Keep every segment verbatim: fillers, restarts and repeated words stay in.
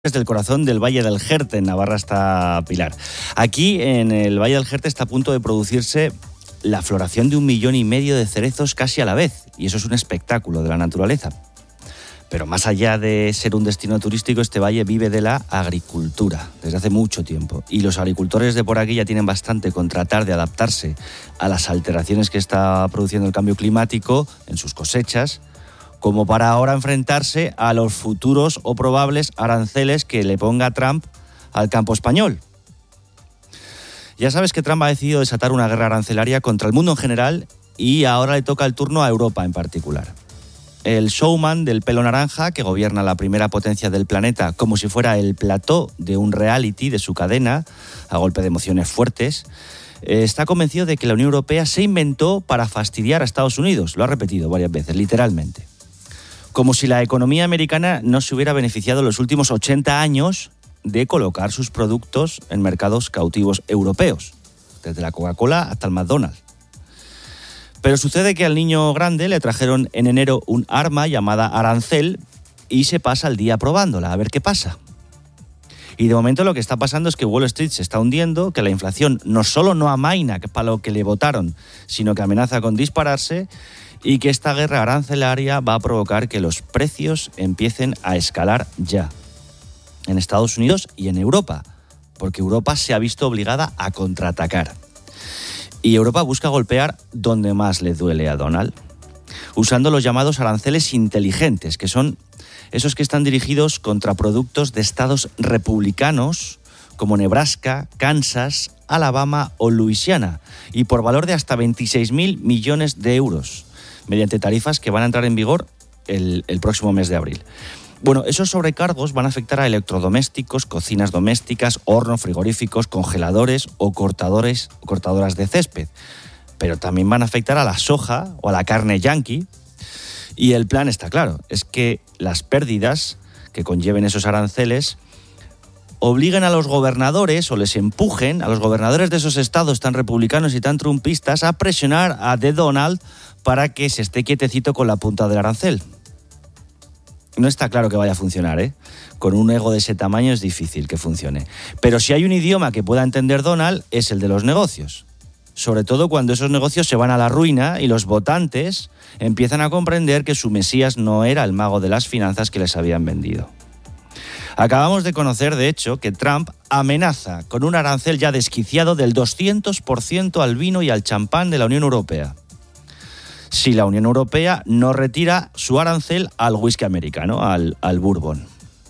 Desde el corazón del Valle del Jerte, en Navarra, está Pilar. Aquí, en el Valle del Jerte, está a punto de producirse la floración de un millón y medio de cerezos casi a la vez. Y eso es un espectáculo de la naturaleza. Pero más allá de ser un destino turístico, este valle vive de la agricultura desde hace mucho tiempo. Y los agricultores de por aquí ya tienen bastante con tratar de adaptarse a las alteraciones que está produciendo el cambio climático en sus cosechas, como para ahora enfrentarse a los futuros o probables aranceles que le ponga Trump al campo español. Ya sabes que Trump ha decidido desatar una guerra arancelaria contra el mundo en general y ahora le toca el turno a Europa en particular. El showman del pelo naranja, que gobierna la primera potencia del planeta como si fuera el plató de un reality de su cadena, a golpe de emociones fuertes, está convencido de que la Unión Europea se inventó para fastidiar a Estados Unidos. Lo ha repetido varias veces, literalmente. Como si la economía americana no se hubiera beneficiado en los últimos ochenta años de colocar sus productos en mercados cautivos europeos, desde la Coca-Cola hasta el McDonald's. Pero sucede que al niño grande le trajeron en enero un arma llamada arancel y se pasa el día probándola, a ver qué pasa. Y de momento lo que está pasando es que Wall Street se está hundiendo, que la inflación no solo no amaina, que es para lo que le votaron, sino que amenaza con dispararse, y que esta guerra arancelaria va a provocar que los precios empiecen a escalar ya, en Estados Unidos y en Europa, porque Europa se ha visto obligada a contraatacar. Y Europa busca golpear donde más le duele a Donald, usando los llamados aranceles inteligentes, que son esos que están dirigidos contra productos de estados republicanos como Nebraska, Kansas, Alabama o Luisiana, y por valor de hasta veintiséis mil millones de euros, mediante tarifas que van a entrar en vigor el, el próximo mes de abril. Bueno, esos sobrecargos van a afectar a electrodomésticos, cocinas domésticas, hornos, frigoríficos, congeladores o cortadores, cortadoras de césped. Pero también van a afectar a la soja o a la carne yanqui. Y el plan está claro, es que las pérdidas que conlleven esos aranceles obliguen a los gobernadores o les empujen a los gobernadores de esos estados tan republicanos y tan trumpistas a presionar a The Donald para que se esté quietecito con la punta del arancel. No está claro que vaya a funcionar, ¿eh? Con un ego de ese tamaño es difícil que funcione. Pero si hay un idioma que pueda entender Donald, es el de los negocios. Sobre todo cuando esos negocios se van a la ruina y los votantes empiezan a comprender que su Mesías no era el mago de las finanzas que les habían vendido. Acabamos de conocer, de hecho, que Trump amenaza con un arancel ya desquiciado del doscientos por ciento al vino y al champán de la Unión Europea, si la Unión Europea no retira su arancel al whisky americano, al, al bourbon.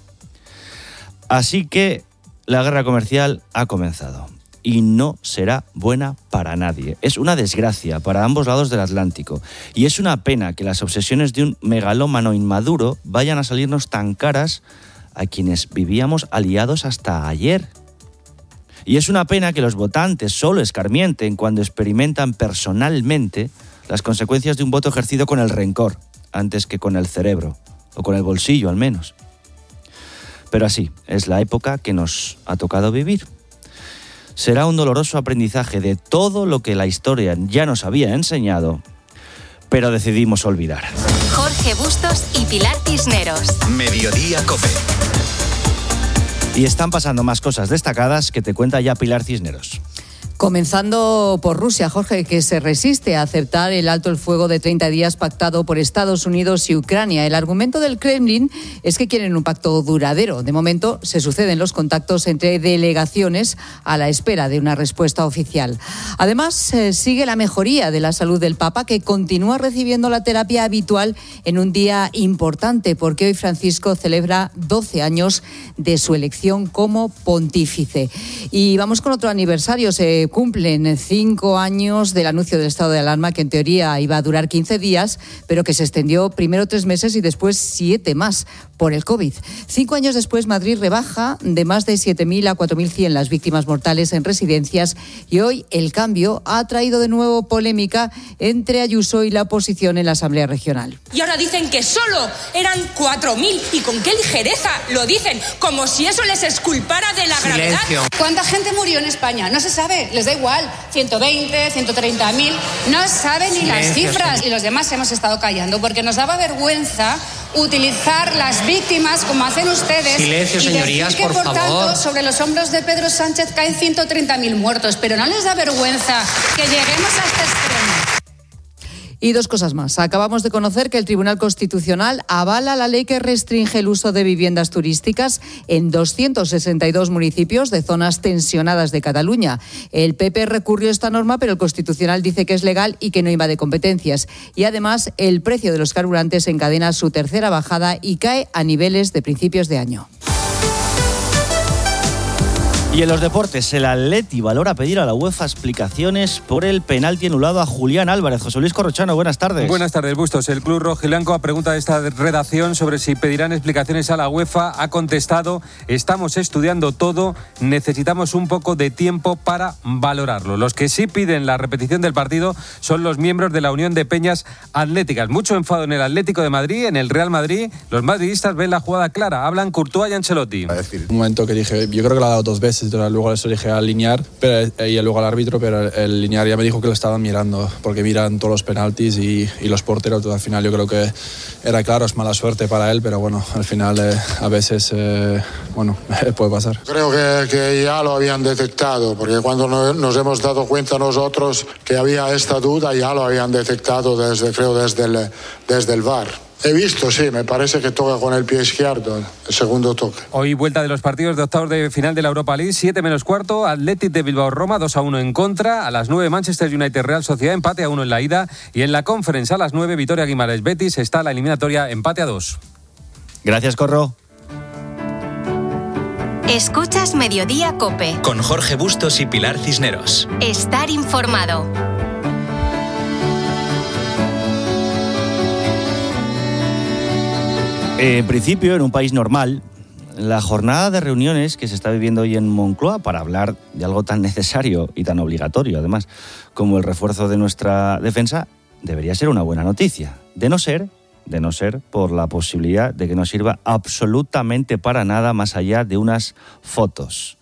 Así que la guerra comercial ha comenzado y no será buena para nadie. Es una desgracia para ambos lados del Atlántico y es una pena que las obsesiones de un megalómano inmaduro vayan a salirnos tan caras a quienes vivíamos aliados hasta ayer. Y es una pena que los votantes solo escarmienten cuando experimentan personalmente las consecuencias de un voto ejercido con el rencor, antes que con el cerebro, o con el bolsillo al menos. Pero así es la época que nos ha tocado vivir. Será un doloroso aprendizaje de todo lo que la historia ya nos había enseñado, pero decidimos olvidar. Jorge Bustos y Pilar Cisneros. Mediodía COPE. Y están pasando más cosas destacadas que te cuenta ya Pilar Cisneros. Comenzando por Rusia, Jorge, que se resiste a aceptar el alto el fuego de treinta días pactado por Estados Unidos y Ucrania. El argumento del Kremlin es que quieren un pacto duradero. De momento se suceden los contactos entre delegaciones a la espera de una respuesta oficial. Además, eh, sigue la mejoría de la salud del Papa, que continúa recibiendo la terapia habitual en un día importante, porque hoy Francisco celebra doce años de su elección como pontífice. Y vamos con otro aniversario. Se cumplen cinco años del anuncio del estado de alarma, que en teoría iba a durar quince días, pero que se extendió primero tres meses y después siete más por el COVID. Cinco años después, Madrid rebaja de más de siete mil a cuatro mil cien las víctimas mortales en residencias, y hoy el cambio ha traído de nuevo polémica entre Ayuso y la oposición en la Asamblea Regional. Y ahora dicen que solo eran cuatro mil, y con qué ligereza lo dicen, como si eso les exculpara de la Silencio. gravedad. ¿Cuánta gente murió en España? No se sabe. les da igual, ciento veinte, ciento treinta mil, no saben ni las cifras. Y los demás hemos estado callando porque nos daba vergüenza utilizar las víctimas como hacen ustedes. Silencio, y señorías, decir que, por por favor. tanto, sobre los hombros de Pedro Sánchez caen ciento treinta mil muertos, pero no les da vergüenza que lleguemos a este extremo. Y dos cosas más. Acabamos de conocer que el Tribunal Constitucional avala la ley que restringe el uso de viviendas turísticas en doscientos sesenta y dos municipios de zonas tensionadas de Cataluña. El P P recurrió a esta norma, pero el Constitucional dice que es legal y que no invade competencias. Y además, el precio de los carburantes encadena su tercera bajada y cae a niveles de principios de año. Y en los deportes, el Atleti valora pedir a la UEFA explicaciones por el penalti anulado a Julián Álvarez. José Luis Corrochano, buenas tardes. Buenas tardes, Bustos. El club rojiblanco, a pregunta de esta redacción sobre si pedirán explicaciones a la UEFA, ha contestado: estamos estudiando todo, necesitamos un poco de tiempo para valorarlo. Los que sí piden la repetición del partido son los miembros de la Unión de Peñas Atléticas. Mucho enfado en el Atlético de Madrid, en el Real Madrid. Los madridistas ven la jugada clara, hablan Courtois y Ancelotti. Un momento que dije, yo creo que lo ha dado dos veces. Luego les dije al linear pero, y luego al árbitro, pero el linear ya me dijo que lo estaban mirando, porque miran todos los penaltis y, y los porteros. Al final yo creo que era claro, es mala suerte para él, pero bueno, al final eh, a veces eh, bueno, puede pasar. Creo que, que ya lo habían detectado, porque cuando nos hemos dado cuenta nosotros que había esta duda, ya lo habían detectado desde, creo, desde el, desde el V A R. He visto, sí, me parece que toca con el pie izquierdo, el segundo toque. Hoy vuelta de los partidos de octavos de final de la Europa League, siete menos cuarto, Athletic de Bilbao-Roma, dos a uno en contra. A las nueve, Manchester United-Real Sociedad, empate a uno en la ida. Y en la Conference a las nueve, Vitoria-Guimarães-Betis, está la eliminatoria, empate a dos. Gracias, Corro. Escuchas Mediodía COPE. Con Jorge Bustos y Pilar Cisneros. Estar informado. En principio, en un país normal, la jornada de reuniones que se está viviendo hoy en Moncloa para hablar de algo tan necesario y tan obligatorio, además, como el refuerzo de nuestra defensa, debería ser una buena noticia. De no ser, de no ser por la posibilidad de que no sirva absolutamente para nada más allá de unas fotos.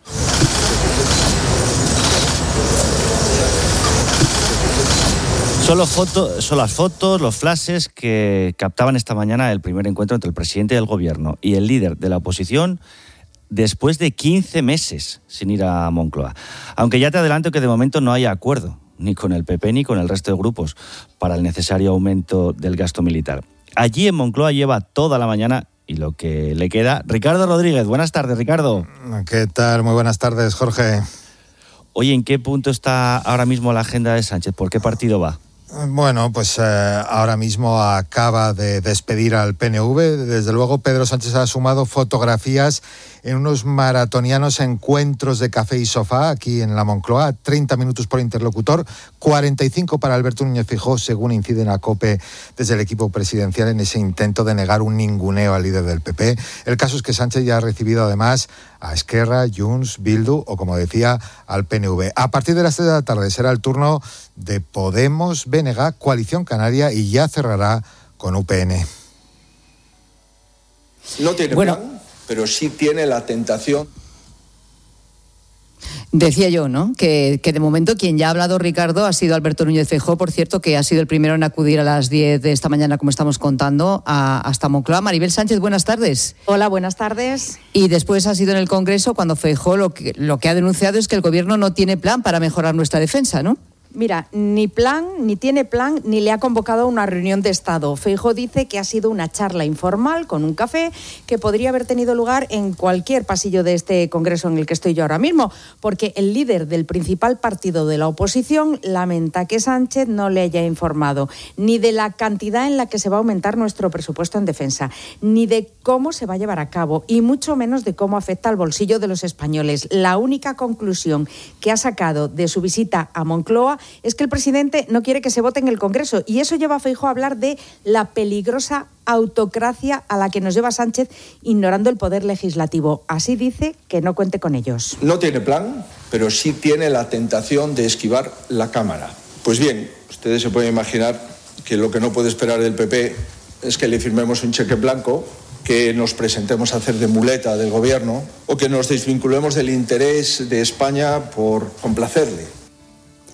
Solo, foto, son las fotos, los flashes que captaban esta mañana el primer encuentro entre el presidente del gobierno y el líder de la oposición después de quince meses sin ir a Moncloa. Aunque ya te adelanto que de momento no hay acuerdo, ni con el P P ni con el resto de grupos, para el necesario aumento del gasto militar. Allí en Moncloa lleva toda la mañana y lo que le queda Ricardo Rodríguez. Buenas tardes, Ricardo. ¿Qué tal? Muy buenas tardes, Jorge. Oye, ¿en qué punto está ahora mismo la agenda de Sánchez? ¿Por qué partido va? Bueno, pues eh, ahora mismo acaba de despedir al P N V. Desde luego, Pedro Sánchez ha sumado fotografías en unos maratonianos encuentros de café y sofá aquí en la Moncloa, treinta minutos por interlocutor, cuarenta y cinco para Alberto Núñez Feijóo, según incide en la COPE desde el equipo presidencial en ese intento de negar un ninguneo al líder del P P. El caso es que Sánchez ya ha recibido además a Esquerra, Junts, Bildu o, como decía, al P N V. A partir de las tres de la tarde será el turno de Podemos, B N G, Coalición Canaria y ya cerrará con U P N. No tiene bueno. plan, pero sí tiene la tentación. Decía yo, ¿no? Que, que de momento quien ya ha hablado, Ricardo, ha sido Alberto Núñez Feijóo, por cierto, que ha sido el primero en acudir a las diez de esta mañana, como estamos contando, a, hasta Moncloa. Maribel Sánchez, buenas tardes. Hola, buenas tardes. Y después ha sido en el Congreso cuando Feijóo lo que, lo que ha denunciado es que el Gobierno no tiene plan para mejorar nuestra defensa, ¿no? Mira, ni plan, ni tiene plan, ni le ha convocado a una reunión de Estado. Feijóo dice que ha sido una charla informal con un café que podría haber tenido lugar en cualquier pasillo de este Congreso en el que estoy yo ahora mismo, porque el líder del principal partido de la oposición lamenta que Sánchez no le haya informado ni de la cantidad en la que se va a aumentar nuestro presupuesto en defensa, ni de cómo se va a llevar a cabo, y mucho menos de cómo afecta al bolsillo de los españoles. La única conclusión que ha sacado de su visita a Moncloa es que el presidente no quiere que se vote en el Congreso, y eso lleva a Feijóo a hablar de la peligrosa autocracia a la que nos lleva Sánchez ignorando el poder legislativo. Así dice que no cuente con ellos. No tiene plan, pero sí tiene la tentación de esquivar la Cámara. Pues bien, ustedes se pueden imaginar que lo que no puede esperar del P P es que le firmemos un cheque blanco, que nos presentemos a hacer de muleta del Gobierno o que nos desvinculemos del interés de España por complacerle.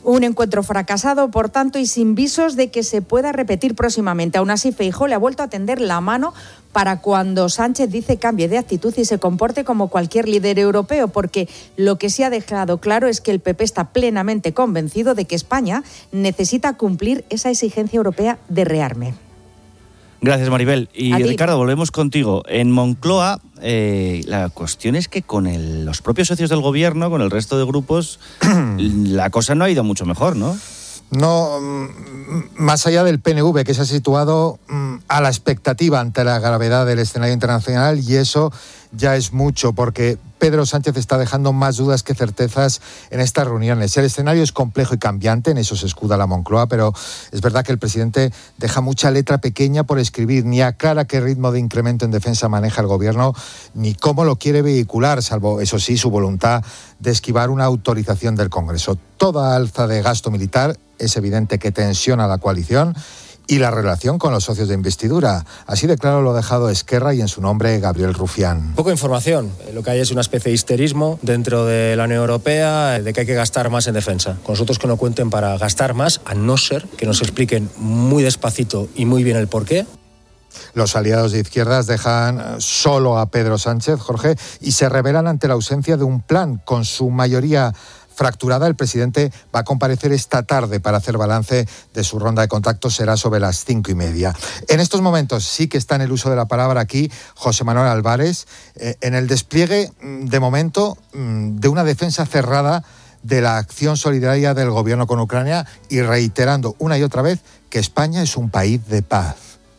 Un encuentro fracasado, por tanto, y sin visos de que se pueda repetir próximamente. Aún así, Feijóo le ha vuelto a tender la mano para cuando Sánchez dice cambie de actitud y se comporte como cualquier líder europeo, porque lo que sí ha dejado claro es que el P P está plenamente convencido de que España necesita cumplir esa exigencia europea de rearme. Gracias, Maribel. Y Ricardo, volvemos contigo. En Moncloa, eh, la cuestión es que con el, los propios socios del gobierno, con el resto de grupos, la cosa no ha ido mucho mejor, ¿no? No, más allá del P N V, que se ha situado a la expectativa ante la gravedad del escenario internacional, y eso ya es mucho, porque Pedro Sánchez está dejando más dudas que certezas en estas reuniones. El escenario es complejo y cambiante, en eso se escuda la Moncloa, pero es verdad que el presidente deja mucha letra pequeña por escribir, ni aclara qué ritmo de incremento en defensa maneja el gobierno, ni cómo lo quiere vehicular, salvo, eso sí, su voluntad de esquivar una autorización del Congreso. Toda alza de gasto militar es evidente que tensiona la coalición y la relación con los socios de investidura. Así de claro lo ha dejado Esquerra y en su nombre Gabriel Rufián. Poco información. Lo que hay es una especie de histerismo dentro de la Unión Europea de que hay que gastar más en defensa. Con nosotros que no cuenten para gastar más, a no ser que nos expliquen muy despacito y muy bien el porqué. Los aliados de izquierdas dejan solo a Pedro Sánchez, Jorge, y se rebelan ante la ausencia de un plan. Con su mayoría fracturada, el presidente va a comparecer esta tarde para hacer balance de su ronda de contactos, será sobre las cinco y media. En estos momentos sí que está en el uso de la palabra aquí José Manuel Álvarez, eh, en el despliegue, de momento, de una defensa cerrada de la acción solidaria del gobierno con Ucrania y reiterando una y otra vez que España es un país de paz.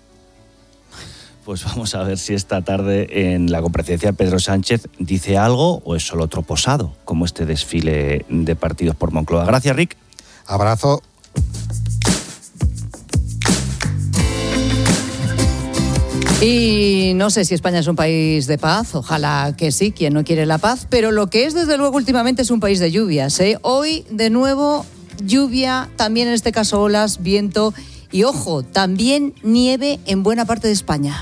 Pues vamos a ver si esta tarde en la comparecencia Pedro Sánchez dice algo o es solo otro posado, como este desfile de partidos por Moncloa. Gracias, Rick. Abrazo. Y no sé si España es un país de paz, ojalá que sí, quien no quiere la paz, pero lo que es desde luego últimamente es un país de lluvias, ¿eh? Hoy, de nuevo, lluvia, también en este caso olas, viento y, ojo, también nieve en buena parte de España.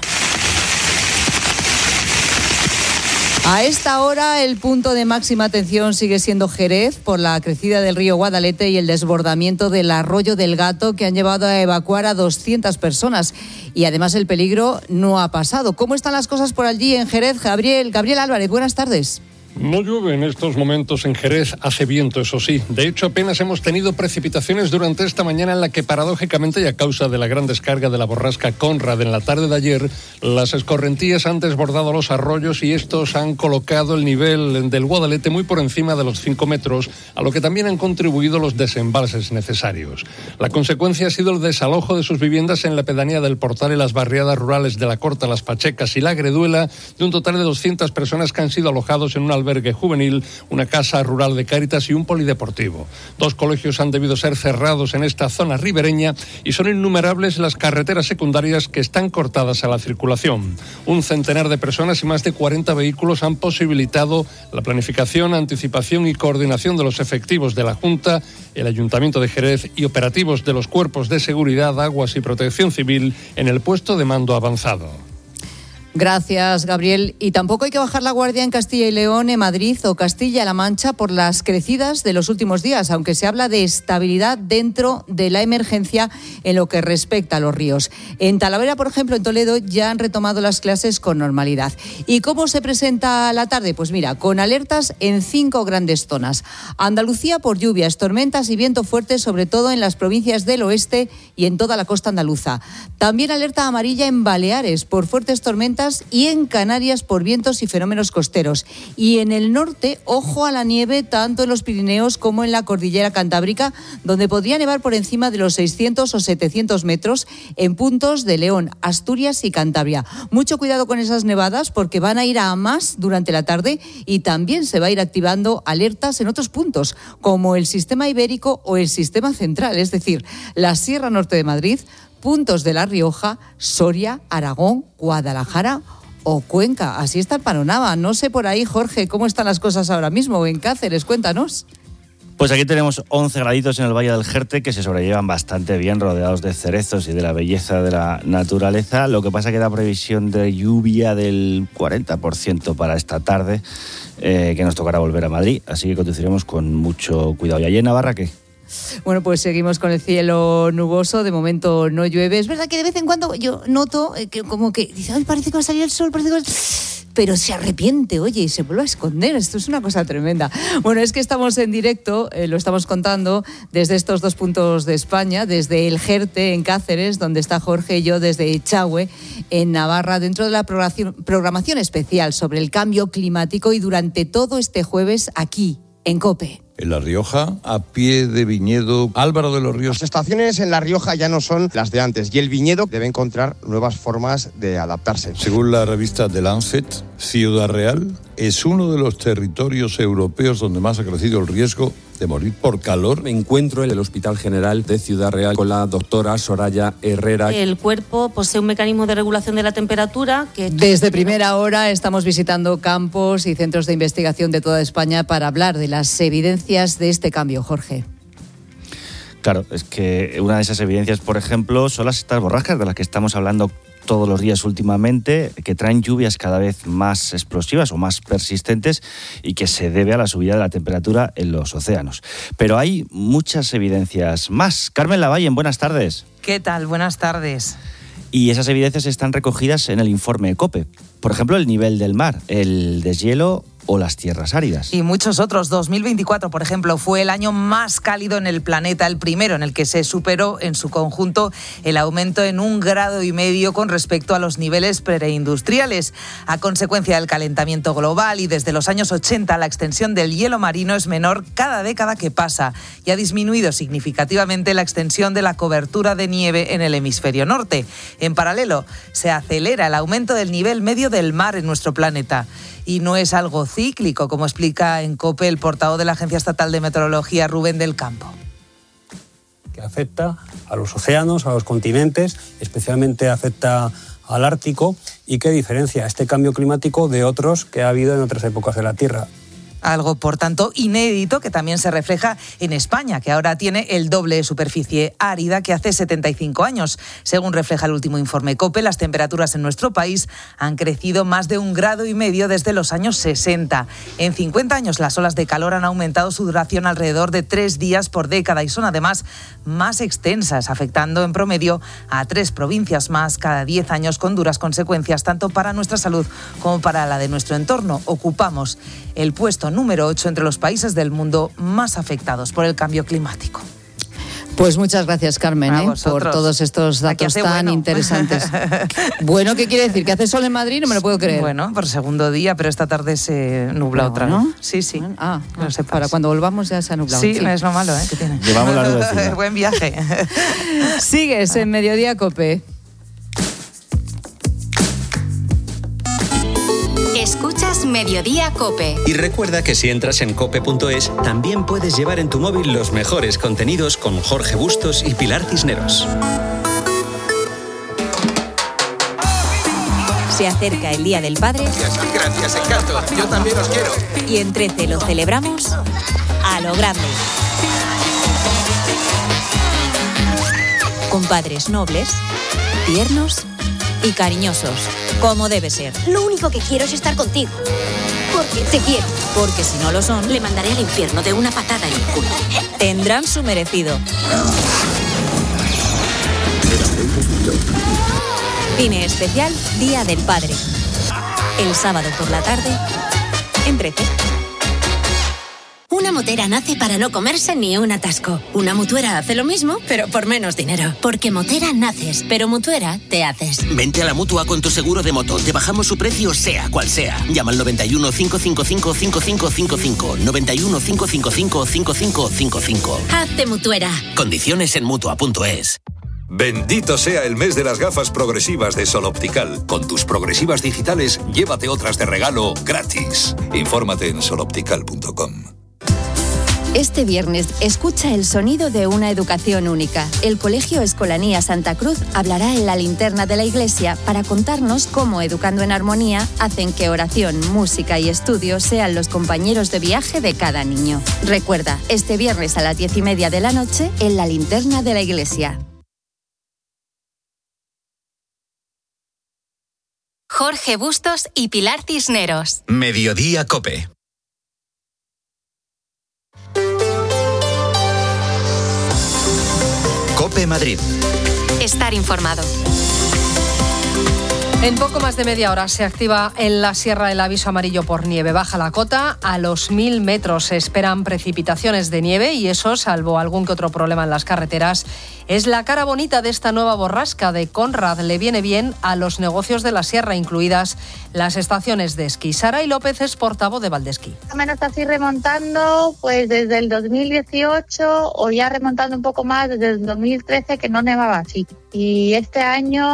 A esta hora el punto de máxima atención sigue siendo Jerez por la crecida del río Guadalete y el desbordamiento del arroyo del Gato, que han llevado a evacuar a doscientas personas. Y además el peligro no ha pasado. ¿Cómo están las cosas por allí en Jerez? Gabriel, Gabriel Álvarez, buenas tardes. No llueve en estos momentos en Jerez, hace viento, eso sí. De hecho, apenas hemos tenido precipitaciones durante esta mañana, en la que paradójicamente y a causa de la gran descarga de la borrasca Conrad en la tarde de ayer, las escorrentías han desbordado los arroyos y estos han colocado el nivel del Guadalete muy por encima de los cinco metros, a lo que también han contribuido los desembalses necesarios. La consecuencia ha sido el desalojo de sus viviendas en la pedanía del Portal y las barriadas rurales de La Corta, Las Pachecas y La Greduela, de un total de doscientas personas que han sido alojados en una albergue juvenil, una casa rural de Cáritas y un polideportivo. Dos colegios han debido ser cerrados en esta zona ribereña y son innumerables las carreteras secundarias que están cortadas a la circulación. Un centenar de personas y más de cuarenta vehículos han posibilitado la planificación, anticipación y coordinación de los efectivos de la Junta, el Ayuntamiento de Jerez y operativos de los cuerpos de seguridad, aguas y protección civil en el puesto de mando avanzado. Gracias, Gabriel. Y tampoco hay que bajar la guardia en Castilla y León, en Madrid o Castilla-La Mancha por las crecidas de los últimos días, aunque se habla de estabilidad dentro de la emergencia en lo que respecta a los ríos. En Talavera, por ejemplo, en Toledo, ya han retomado las clases con normalidad. ¿Y cómo se presenta la tarde? Pues mira, con alertas en cinco grandes zonas. Andalucía por lluvias, tormentas y viento fuerte, sobre todo en las provincias del oeste y en toda la costa andaluza. También alerta amarilla en Baleares por fuertes tormentas y en Canarias por vientos y fenómenos costeros. Y en el norte, ojo a la nieve tanto en los Pirineos como en la cordillera cantábrica, donde podría nevar por encima de los seiscientos o setecientos metros en puntos de León, Asturias y Cantabria. Mucho cuidado con esas nevadas, porque van a ir a más durante la tarde y también se va a ir activando alertas en otros puntos, como el sistema ibérico o el sistema central, es decir, la Sierra Norte de Madrid, puntos de La Rioja, Soria, Aragón, Guadalajara o Cuenca. Así está el panorama. No sé por ahí, Jorge, cómo están las cosas ahora mismo en Cáceres. Cuéntanos. Pues aquí tenemos once graditos en el Valle del Jerte, que se sobrellevan bastante bien, rodeados de cerezos y de la belleza de la naturaleza. Lo que pasa es que da previsión de lluvia del cuarenta por ciento para esta tarde, eh, que nos tocará volver a Madrid. Así que conduciremos con mucho cuidado. ¿Y allí en Navarra qué? Bueno, pues seguimos con el cielo nuboso. De momento no llueve. Es verdad que de vez en cuando yo noto que como que dice, ay, parece que va a salir el sol, parece que va a... pero se arrepiente, oye, y se vuelve a esconder. Esto es una cosa tremenda. Bueno, es que estamos en directo, eh, lo estamos contando desde estos dos puntos de España, desde el Jerte, en Cáceres, donde está Jorge, y yo desde Echagüe, en Navarra, dentro de la programación, programación especial sobre el cambio climático, y durante todo este jueves aquí, en COPE. En La Rioja, a pie de viñedo Álvaro de los Ríos. Las estaciones en La Rioja ya no son las de antes y el viñedo debe encontrar nuevas formas de adaptarse. Según la revista The Lancet, Ciudad Real es uno de los territorios europeos donde más ha crecido el riesgo de morir por calor. Me encuentro en el Hospital General de Ciudad Real con la doctora Soraya Herrera. El cuerpo posee un mecanismo de regulación de la temperatura que... Desde primera hora estamos visitando campos y centros de investigación de toda España para hablar de las evidencias de este cambio, Jorge. Claro, es que una de esas evidencias, por ejemplo, son las estas borrascas de las que estamos hablando todos los días últimamente, que traen lluvias cada vez más explosivas o más persistentes y que se debe a la subida de la temperatura en los océanos. Pero hay muchas evidencias más. Carmen Lavallen, buenas tardes. ¿Qué tal? Buenas tardes. Y esas evidencias están recogidas en el informe COPE. Por ejemplo, el nivel del mar, el deshielo o las tierras áridas. Y muchos otros. dos mil veinticuatro, por ejemplo, fue el año más cálido en el planeta, el primero en el que se superó en su conjunto el aumento en un grado y medio con respecto a los niveles preindustriales. A consecuencia del calentamiento global y desde los años ochenta, la extensión del hielo marino es menor cada década que pasa y ha disminuido significativamente la extensión de la cobertura de nieve en el hemisferio norte. En paralelo, se acelera el aumento del nivel medio del mar en nuestro planeta. Y no es algo cíclico, como explica en COPE el portavoz de la Agencia Estatal de Meteorología, Rubén del Campo. Que afecta a los océanos, a los continentes, especialmente afecta al Ártico, y que diferencia este cambio climático de otros que ha habido en otras épocas de la Tierra. Algo, por tanto, inédito que también se refleja en España, que ahora tiene el doble de superficie árida que hace setenta y cinco años. Según refleja el último informe COPE, las temperaturas en nuestro país han crecido más de un grado y medio desde los años sesenta. En cincuenta años, las olas de calor han aumentado su duración alrededor de tres días por década y son además más extensas, afectando en promedio a tres provincias más cada diez años, con duras consecuencias tanto para nuestra salud como para la de nuestro entorno. Ocupamos el puesto número ocho entre los países del mundo más afectados por el cambio climático. Pues muchas gracias, Carmen, ¿eh? por todos estos datos tan bueno. interesantes. Bueno, ¿qué quiere decir? ¿Que hace sol en Madrid? No me lo puedo creer. Bueno, por segundo día, pero esta tarde se nubla otra vez. ¿No? Sí, sí. Ah, no sé, para cuando volvamos ya se ha nublado. Sí, sí, es lo malo, ¿eh? que tiene. Llevamos la luz encima. Buen viaje. Sigues en Mediodía COPE. Escuchas Mediodía COPE. Y recuerda que si entras en cope punto es, también puedes llevar en tu móvil los mejores contenidos con Jorge Bustos y Pilar Cisneros. Se acerca el Día del Padre. Gracias, gracias, encanto. Yo también os quiero. Y en trece lo celebramos a lo grande. Con padres nobles, tiernos y cariñosos, como debe ser. Lo único que quiero es estar contigo. Porque te quiero. Porque si no lo son, le mandaré al infierno de una patada en el culo. Tendrán su merecido. Cine especial Día del Padre. El sábado por la tarde, en trece. Una motera nace para no comerse ni un atasco. Una mutuera hace lo mismo, pero por menos dinero. Porque motera naces, pero mutuera te haces. Vente a la Mutua con tu seguro de moto. Te bajamos su precio sea cual sea. Llama al noventa y uno, cinco cinco cinco, cinco cinco cinco cinco. noventa y uno, cinco cinco cinco, cinco cinco cinco cinco. Hazte mutuera. Condiciones en mutua punto es. Bendito sea el mes de las gafas progresivas de Sol Optical. Con tus progresivas digitales, llévate otras de regalo gratis. Infórmate en sol optical punto com. Este viernes, escucha el sonido de una educación única. El Colegio Escolanía Santa Cruz hablará en la linterna de la iglesia para contarnos cómo Educando en Armonía hacen que oración, música y estudio sean los compañeros de viaje de cada niño. Recuerda, este viernes a las diez y media de la noche en la linterna de la iglesia. Jorge Bustos y Pilar Cisneros. Mediodía COPE. COPE Madrid. Estar informado. En poco más de media hora se activa en la sierra el aviso amarillo por nieve. Baja la cota a los mil metros. Se esperan precipitaciones de nieve y eso, salvo algún que otro problema en las carreteras, es la cara bonita de esta nueva borrasca de Conrad. Le viene bien a los negocios de la sierra, incluidas las estaciones de esquí. Saray López es portavoz de Valdesquí. Más o menos así remontando pues desde el dos mil dieciocho o ya remontando un poco más desde el dos mil trece, que no nevaba así. Y este año,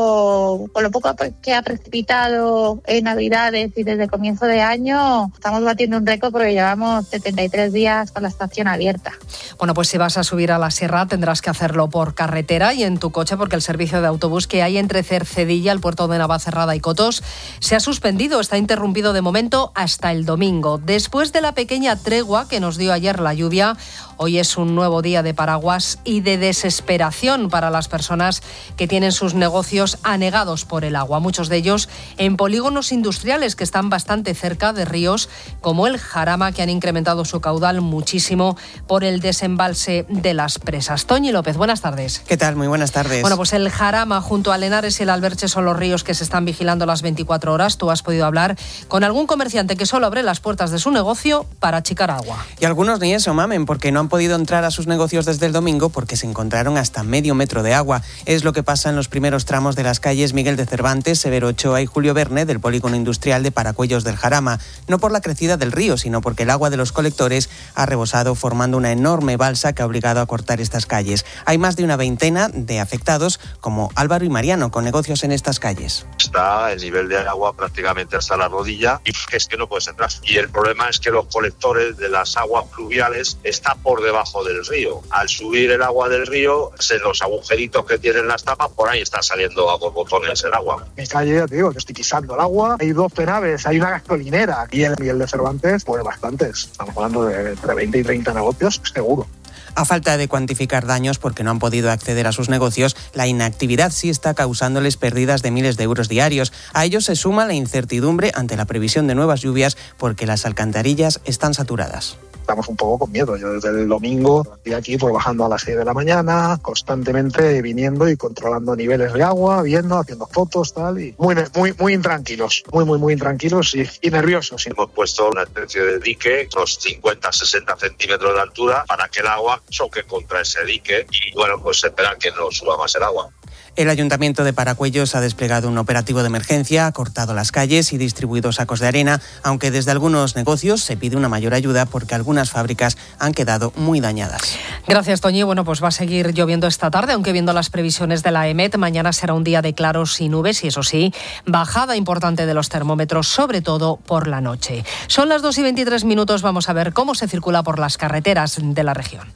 con lo poco que ha precipitado en Navidades y desde comienzo de año, estamos batiendo un récord porque llevamos setenta y tres días con la estación abierta. Bueno, pues si vas a subir a la sierra tendrás que hacerlo por carretera y en tu coche, porque el servicio de autobús que hay entre Cercedilla, el puerto de Navacerrada y Cotos se ha suspendido, está interrumpido de momento hasta el domingo. Después de la pequeña tregua que nos dio ayer la lluvia, hoy es un nuevo día de paraguas y de desesperación para las personas que tienen sus negocios anegados por el agua, muchos de ellos en polígonos industriales que están bastante cerca de ríos como el Jarama, que han incrementado su caudal muchísimo por el desembalse de las presas. Toñi López, buenas tardes. ¿Qué tal? Muy buenas tardes. Bueno, pues el Jarama junto al Henares y el Alberche son los ríos que se están vigilando las veinticuatro horas. Tú has podido hablar con algún comerciante que solo abre las puertas de su negocio para achicar agua. Y algunos ni eso mamen, porque no han podido entrar a sus negocios desde el domingo porque se encontraron hasta medio metro de agua. Es lo que pasa en los primeros tramos de las calles Miguel de Cervantes, Severo Ochoa y Julio Verne del polígono industrial de Paracuellos del Jarama. No por la crecida del río, sino porque el agua de los colectores ha rebosado formando una enorme balsa que ha obligado a cortar estas calles. Hay más de una veintena de afectados, como Álvaro y Mariano, con negocios en estas calles. Está el nivel de agua prácticamente hasta la rodilla y es que no puedes entrar. Y el problema es que los colectores de las aguas pluviales están por debajo del río. Al subir el agua del río, en los agujeritos que tienen las tapas, por ahí está saliendo a borbotones el agua. Mi calle, ya te digo, que estoy pisando el agua. Hay dos penaves, hay una gasolinera y el Miguel de Cervantes, pues bastantes. Estamos hablando de entre veinte y treinta negocios, seguro. A falta de cuantificar daños porque no han podido acceder a sus negocios, la inactividad sí está causándoles pérdidas de miles de euros diarios. A ello se suma la incertidumbre ante la previsión de nuevas lluvias porque las alcantarillas están saturadas. Estamos un poco con miedo. Yo desde el domingo estoy aquí pues bajando a las seis de la mañana, constantemente viniendo y controlando niveles de agua, viendo, haciendo fotos, tal, y muy, muy, muy intranquilos, muy, muy, muy intranquilos y, y nerviosos. Sí. Hemos puesto una especie de dique, unos cincuenta a sesenta centímetros de altura, para que el agua choque contra ese dique y, bueno, pues esperar que no suba más el agua. El Ayuntamiento de Paracuellos ha desplegado un operativo de emergencia, ha cortado las calles y distribuido sacos de arena, aunque desde algunos negocios se pide una mayor ayuda porque algunas fábricas han quedado muy dañadas. Gracias, Toñi. Bueno, pues va a seguir lloviendo esta tarde, aunque viendo las previsiones de la EMET, mañana será un día de claros y nubes y, eso sí, bajada importante de los termómetros, sobre todo por la noche. Son las dos y veintitrés minutos, vamos a ver cómo se circula por las carreteras de la región.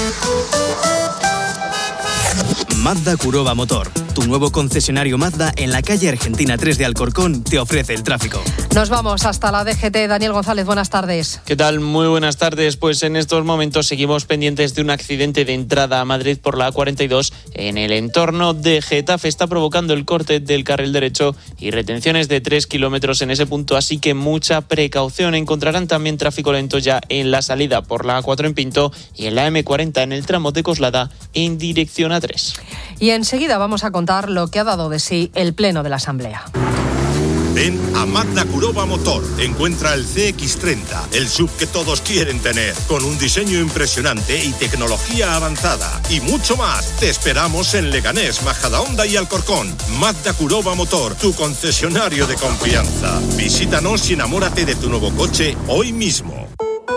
Mazda Kuroba Motor, tu nuevo concesionario Mazda en la calle Argentina tres de Alcorcón, te ofrece el tráfico. Nos vamos hasta la D G T. Daniel González, buenas tardes. ¿Qué tal? Muy buenas tardes. Pues en estos momentos seguimos pendientes de un accidente de entrada a Madrid por la A cuarenta y dos en el entorno de Getafe. Está provocando el corte del carril derecho y retenciones de tres kilómetros en ese punto, así que mucha precaución. Encontrarán también tráfico lento ya en la salida por la A cuatro en Pinto y en la M cuarenta en el tramo de Coslada en dirección A tres. Y enseguida vamos a contar lo que ha dado de sí el Pleno de la Asamblea. Ven a Mazda Kuroba Motor. Encuentra el C X treinta, el S U V que todos quieren tener, con un diseño impresionante y tecnología avanzada. Y mucho más. Te esperamos en Leganés, Majadahonda y Alcorcón. Mazda Kuroba Motor, tu concesionario de confianza. Visítanos y enamórate de tu nuevo coche hoy mismo.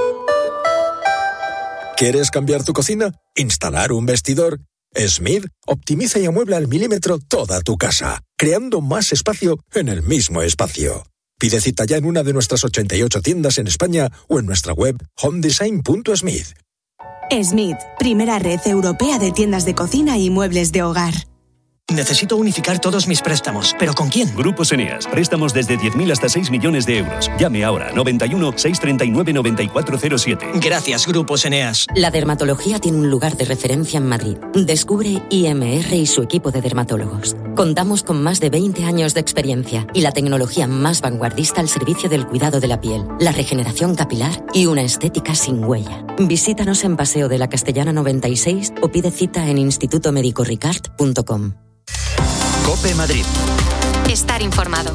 ¿Quieres cambiar tu cocina? ¿Instalar un vestidor? Smith optimiza y amuebla al milímetro toda tu casa, creando más espacio en el mismo espacio. Pide cita ya en una de nuestras ochenta y ocho tiendas en España o en nuestra web home design punto smith. Smith, primera red europea de tiendas de cocina y muebles de hogar. Necesito unificar todos mis préstamos. ¿Pero con quién? Grupos Eneas. Préstamos desde diez mil hasta seis millones de euros. Llame ahora. noventa y uno, seiscientos treinta y nueve, noventa y cuatro cero siete. Gracias, Grupos Eneas. La dermatología tiene un lugar de referencia en Madrid. Descubre I M R y su equipo de dermatólogos. Contamos con más de veinte años de experiencia y la tecnología más vanguardista al servicio del cuidado de la piel, la regeneración capilar y una estética sin huella. Visítanos en Paseo de la Castellana noventa y seis o pide cita en instituto médico ricard punto com. COPE Madrid. Estar informado.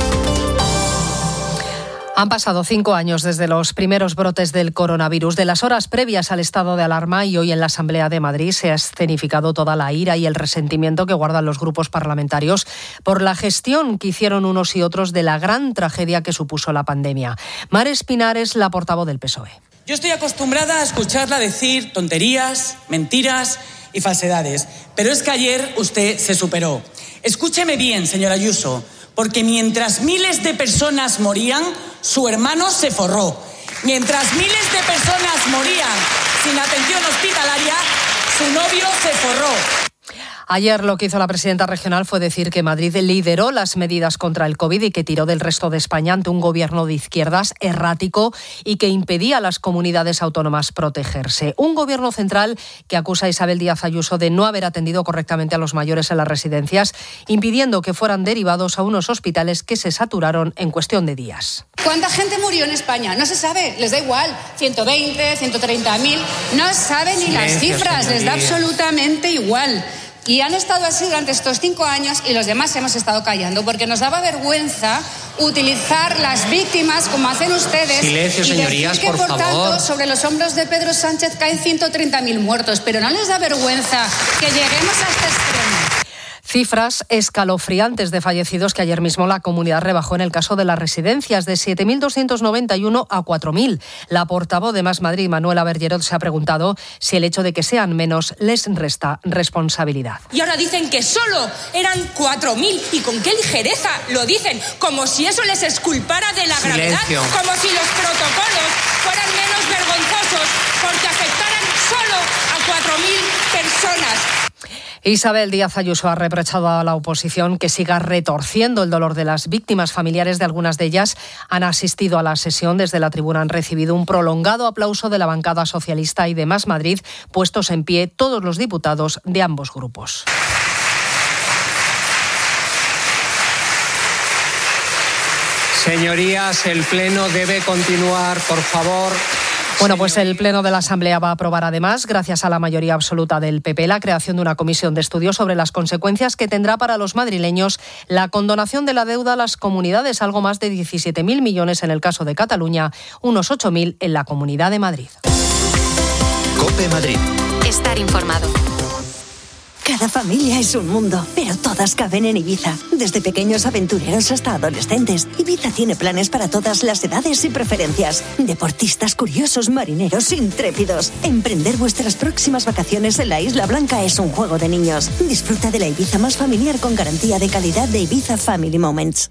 Han pasado cinco años desde los primeros brotes del coronavirus, de las horas previas al estado de alarma, y hoy en la Asamblea de Madrid se ha escenificado toda la ira y el resentimiento que guardan los grupos parlamentarios por la gestión que hicieron unos y otros de la gran tragedia que supuso la pandemia. Mar Espinar es la portavoz del P S O E. Yo estoy acostumbrada a escucharla decir tonterías, mentiras y falsedades, pero es que ayer usted se superó. Escúcheme bien, señora Ayuso, porque mientras miles de personas morían, su hermano se forró. Mientras miles de personas morían sin atención hospitalaria, su novio se forró. Ayer lo que hizo la presidenta regional fue decir que Madrid lideró las medidas contra el COVID y que tiró del resto de España ante un gobierno de izquierdas errático y que impedía a las comunidades autónomas protegerse. Un gobierno central que acusa a Isabel Díaz Ayuso de no haber atendido correctamente a los mayores en las residencias, impidiendo que fueran derivados a unos hospitales que se saturaron en cuestión de días. ¿Cuánta gente murió en España? No se sabe, les da igual. ciento veinte, ciento treinta mil, no saben ni las cifras, les da absolutamente igual. Y han estado así durante estos cinco años y los demás hemos estado callando porque nos daba vergüenza utilizar las víctimas como hacen ustedes. Silencio, y señorías, decir que, por por favor. tanto, sobre los hombros de Pedro Sánchez caen ciento treinta mil muertos. Pero no les da vergüenza que lleguemos a este extremo. Cifras escalofriantes de fallecidos que ayer mismo la comunidad rebajó en el caso de las residencias, de siete mil doscientos noventa y uno a cuatro mil. La portavoz de Más Madrid, Manuela Bergerot, se ha preguntado si el hecho de que sean menos les resta responsabilidad. Y ahora dicen que solo eran cuatro mil. ¿Y con qué ligereza lo dicen? Como si eso les exculpara de la gravedad. Silencio. Como si los protocolos fueran menos vergonzosos porque afectaran solo a cuatro mil personas. Isabel Díaz Ayuso ha reprochado a la oposición que siga retorciendo el dolor de las víctimas. Familiares de algunas de ellas han asistido a la sesión. Desde la tribuna han recibido un prolongado aplauso de la bancada socialista y de Más Madrid, puestos en pie todos los diputados de ambos grupos. Señorías, el pleno debe continuar, por favor. Bueno, pues el Pleno de la Asamblea va a aprobar además, gracias a la mayoría absoluta del P P, la creación de una comisión de estudio sobre las consecuencias que tendrá para los madrileños la condonación de la deuda a las comunidades, algo más de diecisiete mil millones en el caso de Cataluña, unos ocho mil en la Comunidad de Madrid. COPE Madrid. Estar informado. Cada familia es un mundo, pero todas caben en Ibiza. Desde pequeños aventureros hasta adolescentes, Ibiza tiene planes para todas las edades y preferencias. Deportistas, curiosos, marineros, intrépidos. Emprender vuestras próximas vacaciones en la Isla Blanca es un juego de niños. Disfruta de la Ibiza más familiar con garantía de calidad de Ibiza Family Moments.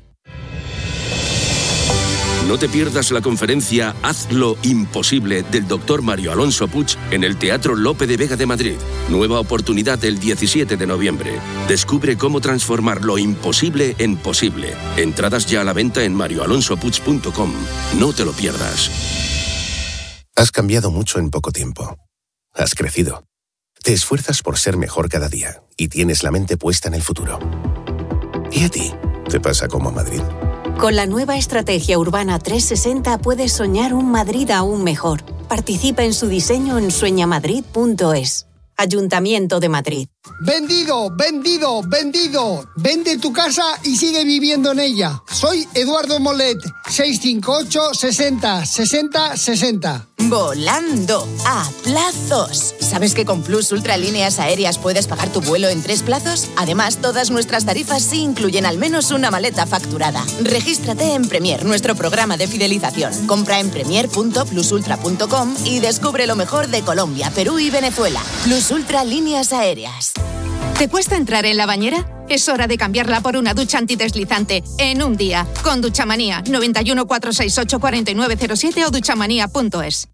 No te pierdas la conferencia Hazlo Imposible del doctor Mario Alonso Puig en el Teatro Lope de Vega de Madrid. Nueva oportunidad el diecisiete de noviembre. Descubre cómo transformar lo imposible en posible. Entradas ya a la venta en mario alonso puig punto com. No te lo pierdas. Has cambiado mucho en poco tiempo. Has crecido. Te esfuerzas por ser mejor cada día y tienes la mente puesta en el futuro. ¿Y a ti? ¿Te pasa como a Madrid? Con la nueva estrategia urbana trescientos sesenta puedes soñar un Madrid aún mejor. Participa en su diseño en sueña madrid punto es. Ayuntamiento de Madrid. Vendido, vendido, vendido. Vende tu casa y sigue viviendo en ella. Soy Eduardo Molet, seis cinco ocho, sesenta, sesenta, sesenta. Volando a plazos. ¿Sabes que con Plus Ultralíneas Aéreas puedes pagar tu vuelo en tres plazos? Además, todas nuestras tarifas sí incluyen al menos una maleta facturada. Regístrate en Premier, nuestro programa de fidelización. Compra en premier punto plus ultra punto com y descubre lo mejor de Colombia, Perú y Venezuela. Plus Ultralíneas Aéreas. ¿Te cuesta entrar en la bañera? Es hora de cambiarla por una ducha antideslizante en un día. Con Duchamanía, noventa y uno, cuatrocientos sesenta y ocho, cuarenta y nueve cero siete o duchamanía punto es.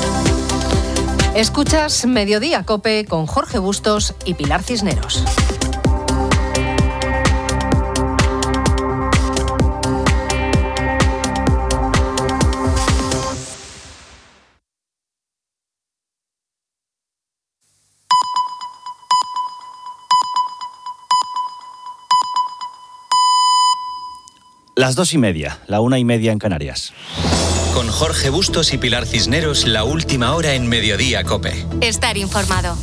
Escuchas Mediodía COPE con Jorge Bustos y Pilar Cisneros. Las dos y media, la una y media en Canarias. Con Jorge Bustos y Pilar Cisneros, la última hora en Mediodía COPE. Estar informado.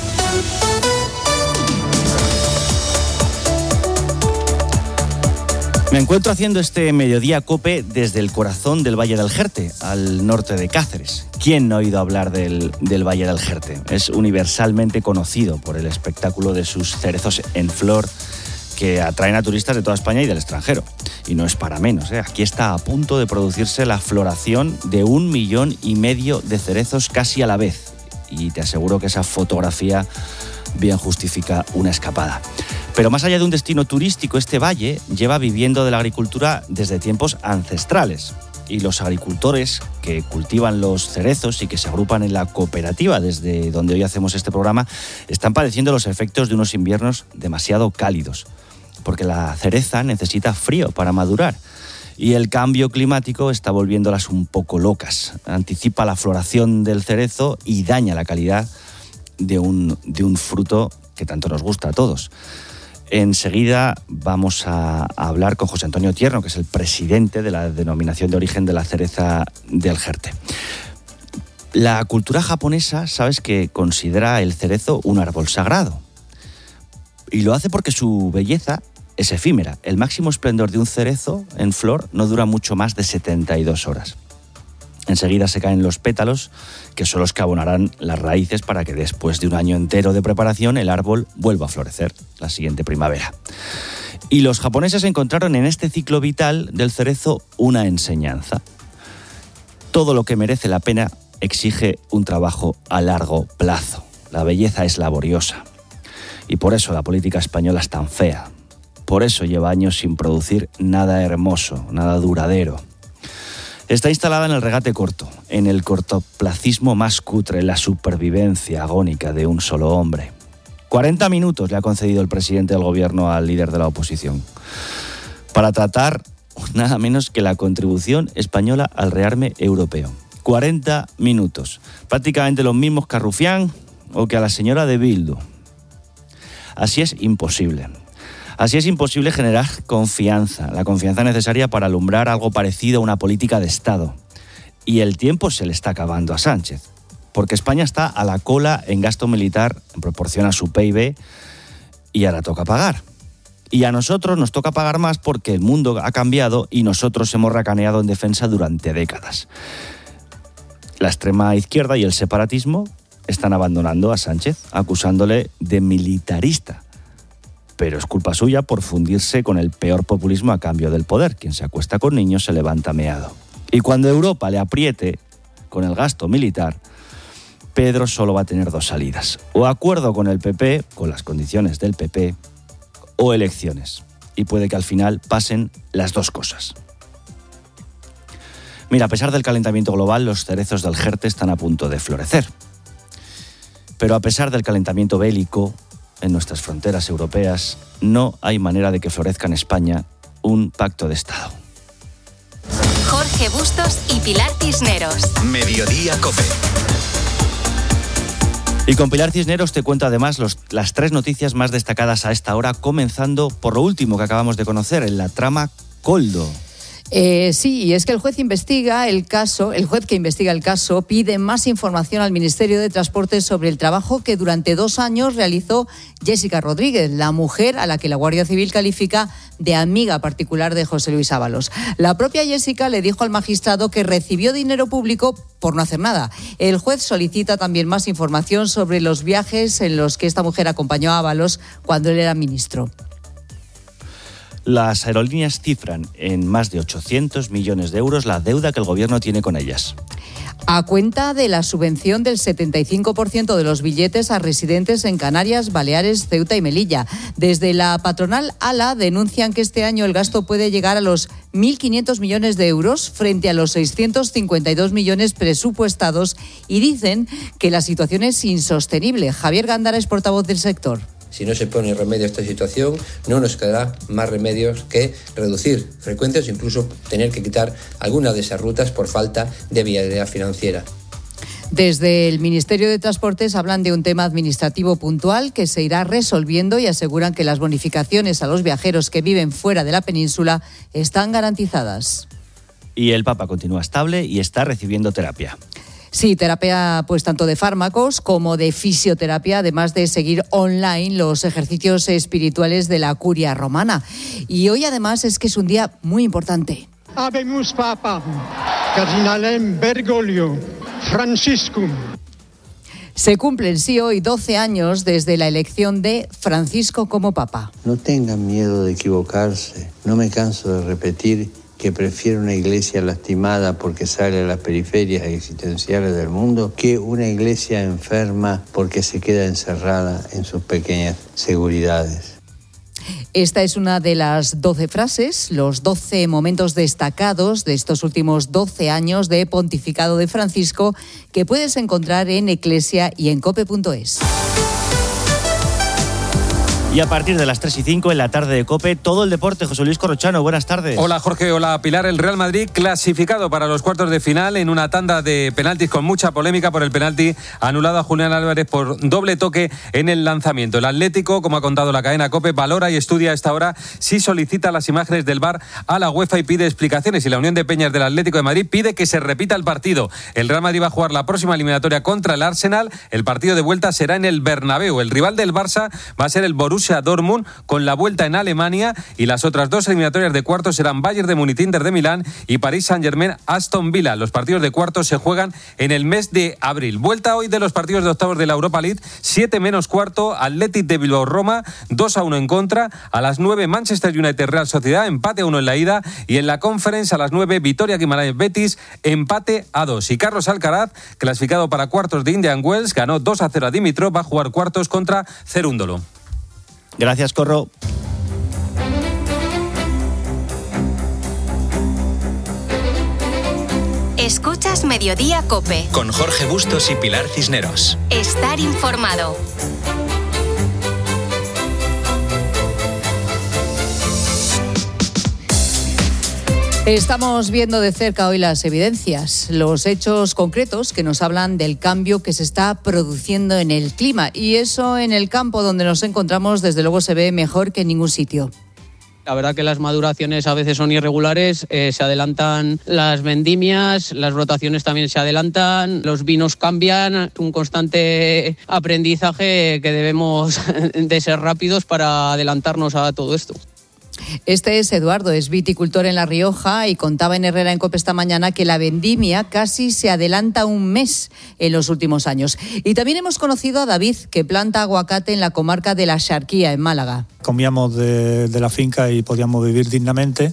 Me encuentro haciendo este Mediodía COPE desde el corazón del Valle del Jerte, al norte de Cáceres. ¿Quién no ha oído hablar del, del Valle del Jerte? Es universalmente conocido por el espectáculo de sus cerezos en flor que atraen a turistas de toda España y del extranjero. Y no es para menos, ¿eh? Aquí está a punto de producirse la floración de un millón y medio de cerezos casi a la vez. Y te aseguro que esa fotografía bien justifica una escapada. Pero más allá de un destino turístico, este valle lleva viviendo de la agricultura desde tiempos ancestrales. Y los agricultores que cultivan los cerezos y que se agrupan en la cooperativa desde donde hoy hacemos este programa están padeciendo los efectos de unos inviernos demasiado cálidos. Porque la cereza necesita frío para madurar. Y el cambio climático está volviéndolas un poco locas. Anticipa la floración del cerezo y daña la calidad de un, de un fruto que tanto nos gusta a todos. Enseguida vamos a, a hablar con José Antonio Tierno, que es el presidente de la denominación de origen de la cereza del Jerte. La cultura japonesa, sabes que considera el cerezo un árbol sagrado. Y lo hace porque su belleza es efímera. El máximo esplendor de un cerezo en flor no dura mucho más de setenta y dos horas. Enseguida se caen los pétalos, que son los que abonarán las raíces para que después de un año entero de preparación el árbol vuelva a florecer la siguiente primavera. Y los japoneses encontraron en este ciclo vital del cerezo una enseñanza. Todo lo que merece la pena exige un trabajo a largo plazo. La belleza es laboriosa. Y por eso la política española es tan fea. Por eso lleva años sin producir nada hermoso, nada duradero. Está instalada en el regate corto, en el cortoplacismo más cutre, la supervivencia agónica de un solo hombre. cuarenta minutos le ha concedido el presidente del gobierno al líder de la oposición para tratar nada menos que la contribución española al rearme europeo. cuarenta minutos. Prácticamente los mismos que a Rufián o que a la señora de Bildu. Así es imposible. Así es imposible generar confianza, la confianza necesaria para alumbrar algo parecido a una política de Estado. Y el tiempo se le está acabando a Sánchez, porque España está a la cola en gasto militar en proporción a su P I B y ahora toca pagar. Y a nosotros nos toca pagar más porque el mundo ha cambiado y nosotros hemos racaneado en defensa durante décadas. La extrema izquierda y el separatismo están abandonando a Sánchez, acusándole de militarista. Pero es culpa suya por fundirse con el peor populismo a cambio del poder. Quien se acuesta con niños se levanta meado. Y cuando Europa le apriete con el gasto militar, Pedro solo va a tener dos salidas. O acuerdo con el P P, con las condiciones del P P, o elecciones. Y puede que al final pasen las dos cosas. Mira, a pesar del calentamiento global, los cerezos del Jerte están a punto de florecer. Pero a pesar del calentamiento bélico, en nuestras fronteras europeas, no hay manera de que florezca en España un pacto de Estado. Jorge Bustos y Pilar Cisneros. Mediodía COPE. Y con Pilar Cisneros te cuento además los, las tres noticias más destacadas a esta hora, comenzando por lo último que acabamos de conocer, en la trama Koldo. Eh, sí, y es que el juez investiga el caso, el juez que investiga el caso pide más información al Ministerio de Transportes sobre el trabajo que durante dos años realizó Jessica Rodríguez, la mujer a la que la Guardia Civil califica de amiga particular de José Luis Ábalos. La propia Jessica le dijo al magistrado que recibió dinero público por no hacer nada. El juez solicita también más información sobre los viajes en los que esta mujer acompañó a Ábalos cuando él era ministro. Las aerolíneas cifran en más de ochocientos millones de euros la deuda que el gobierno tiene con ellas. A cuenta de la subvención del setenta y cinco por ciento de los billetes a residentes en Canarias, Baleares, Ceuta y Melilla. Desde la patronal ALA denuncian que este año el gasto puede llegar a los mil quinientos millones de euros frente a los seiscientos cincuenta y dos millones presupuestados y dicen que la situación es insostenible. Javier Gándara es portavoz del sector. Si no se pone remedio a esta situación, no nos quedará más remedios que reducir frecuencias o incluso tener que quitar algunas de esas rutas por falta de viabilidad financiera. Desde el Ministerio de Transportes hablan de un tema administrativo puntual que se irá resolviendo y aseguran que las bonificaciones a los viajeros que viven fuera de la península están garantizadas. Y el Papa continúa estable y está recibiendo terapia. Sí, terapia pues tanto de fármacos como de fisioterapia, además de seguir online los ejercicios espirituales de la Curia Romana. Y hoy además es que es un día muy importante. Habemus Papa, Cardinalem Bergoglio, Franciscum. Se cumplen, sí, hoy doce años desde la elección de Francisco como Papa. No tengan miedo de equivocarse. No me canso de repetir que prefiero una iglesia lastimada porque sale a las periferias existenciales del mundo que una iglesia enferma porque se queda encerrada en sus pequeñas seguridades. Esta es una de las doce frases, los doce momentos destacados de estos últimos doce años de pontificado de Francisco que puedes encontrar en Eclesia y en cope punto es. Y a partir de las tres y cinco en la tarde de COPE, todo el deporte. José Luis Corrochano, buenas tardes. Hola Jorge, hola Pilar. El Real Madrid clasificado para los cuartos de final en una tanda de penaltis con mucha polémica por el penalti anulado a Julián Álvarez por doble toque en el lanzamiento. El Atlético, como ha contado la cadena COPE, valora y estudia a esta hora si solicita las imágenes del V A R a la UEFA y pide explicaciones. Y la Unión de Peñas del Atlético de Madrid pide que se repita el partido. El Real Madrid va a jugar la próxima eliminatoria contra el Arsenal. El partido de vuelta será en el Bernabéu. El rival del Barça va a ser el Borussia Dortmund, con la vuelta en Alemania, y las otras dos eliminatorias de cuartos serán Bayern de Múnich, Inter de Milán y París Saint-Germain, Aston Villa. Los partidos de cuartos se juegan en el mes de abril. Vuelta hoy de los partidos de octavos de la Europa League, siete menos cuarto, Athletic de Bilbao Roma, dos a uno en contra. A las nueve Manchester United Real Sociedad, empate a uno en la ida, y en la Conference a las nueve Vitoria Guimarães Betis, empate a dos. Y Carlos Alcaraz, clasificado para cuartos de Indian Wells, ganó dos a cero a Dimitrov, va a jugar cuartos contra Cerúndolo. Gracias, Corro. Escuchas Mediodía COPE. Con Jorge Bustos y Pilar Cisneros. Estar informado. Estamos viendo de cerca hoy las evidencias, los hechos concretos que nos hablan del cambio que se está produciendo en el clima. Y eso en el campo donde nos encontramos, desde luego, se ve mejor que en ningún sitio. La verdad que las maduraciones a veces son irregulares, eh, se adelantan las vendimias, las rotaciones también se adelantan, los vinos cambian, un constante aprendizaje que debemos de ser rápidos para adelantarnos a todo esto. Este es Eduardo, es viticultor en La Rioja y contaba en Herrera en COPE esta mañana que la vendimia casi se adelanta un mes en los últimos años. Y también hemos conocido a David, que planta aguacate en la comarca de la Axarquía, en Málaga. Comíamos de, de la finca y podíamos vivir dignamente,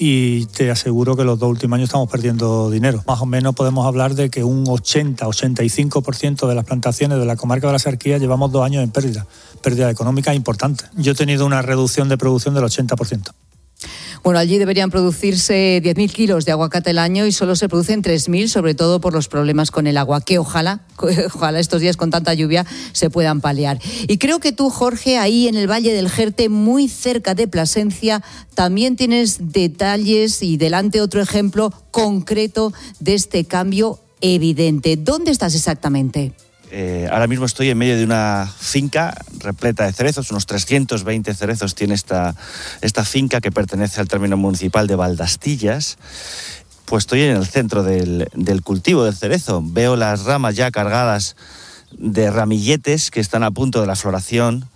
y te aseguro que los dos últimos años estamos perdiendo dinero. Más o menos podemos hablar de que un ochenta a ochenta y cinco por ciento de las plantaciones de la comarca de la Axarquía llevamos dos años en pérdida. Pérdida económica importante. Yo he tenido una reducción de producción del ochenta por ciento. Bueno, allí deberían producirse diez mil kilos de aguacate al año y solo se producen tres mil, sobre todo por los problemas con el agua, que ojalá, ojalá estos días con tanta lluvia se puedan paliar. Y creo que tú, Jorge, ahí en el Valle del Jerte, muy cerca de Plasencia, también tienes detalles y delante otro ejemplo concreto de este cambio evidente. ¿Dónde estás exactamente? Eh, ahora mismo estoy en medio de una finca repleta de cerezos, unos trescientos veinte cerezos tiene esta, esta finca que pertenece al término municipal de Valdastillas. Pues estoy en el centro del, del cultivo del cerezo. Veo las ramas ya cargadas de ramilletes que están a punto de la floración.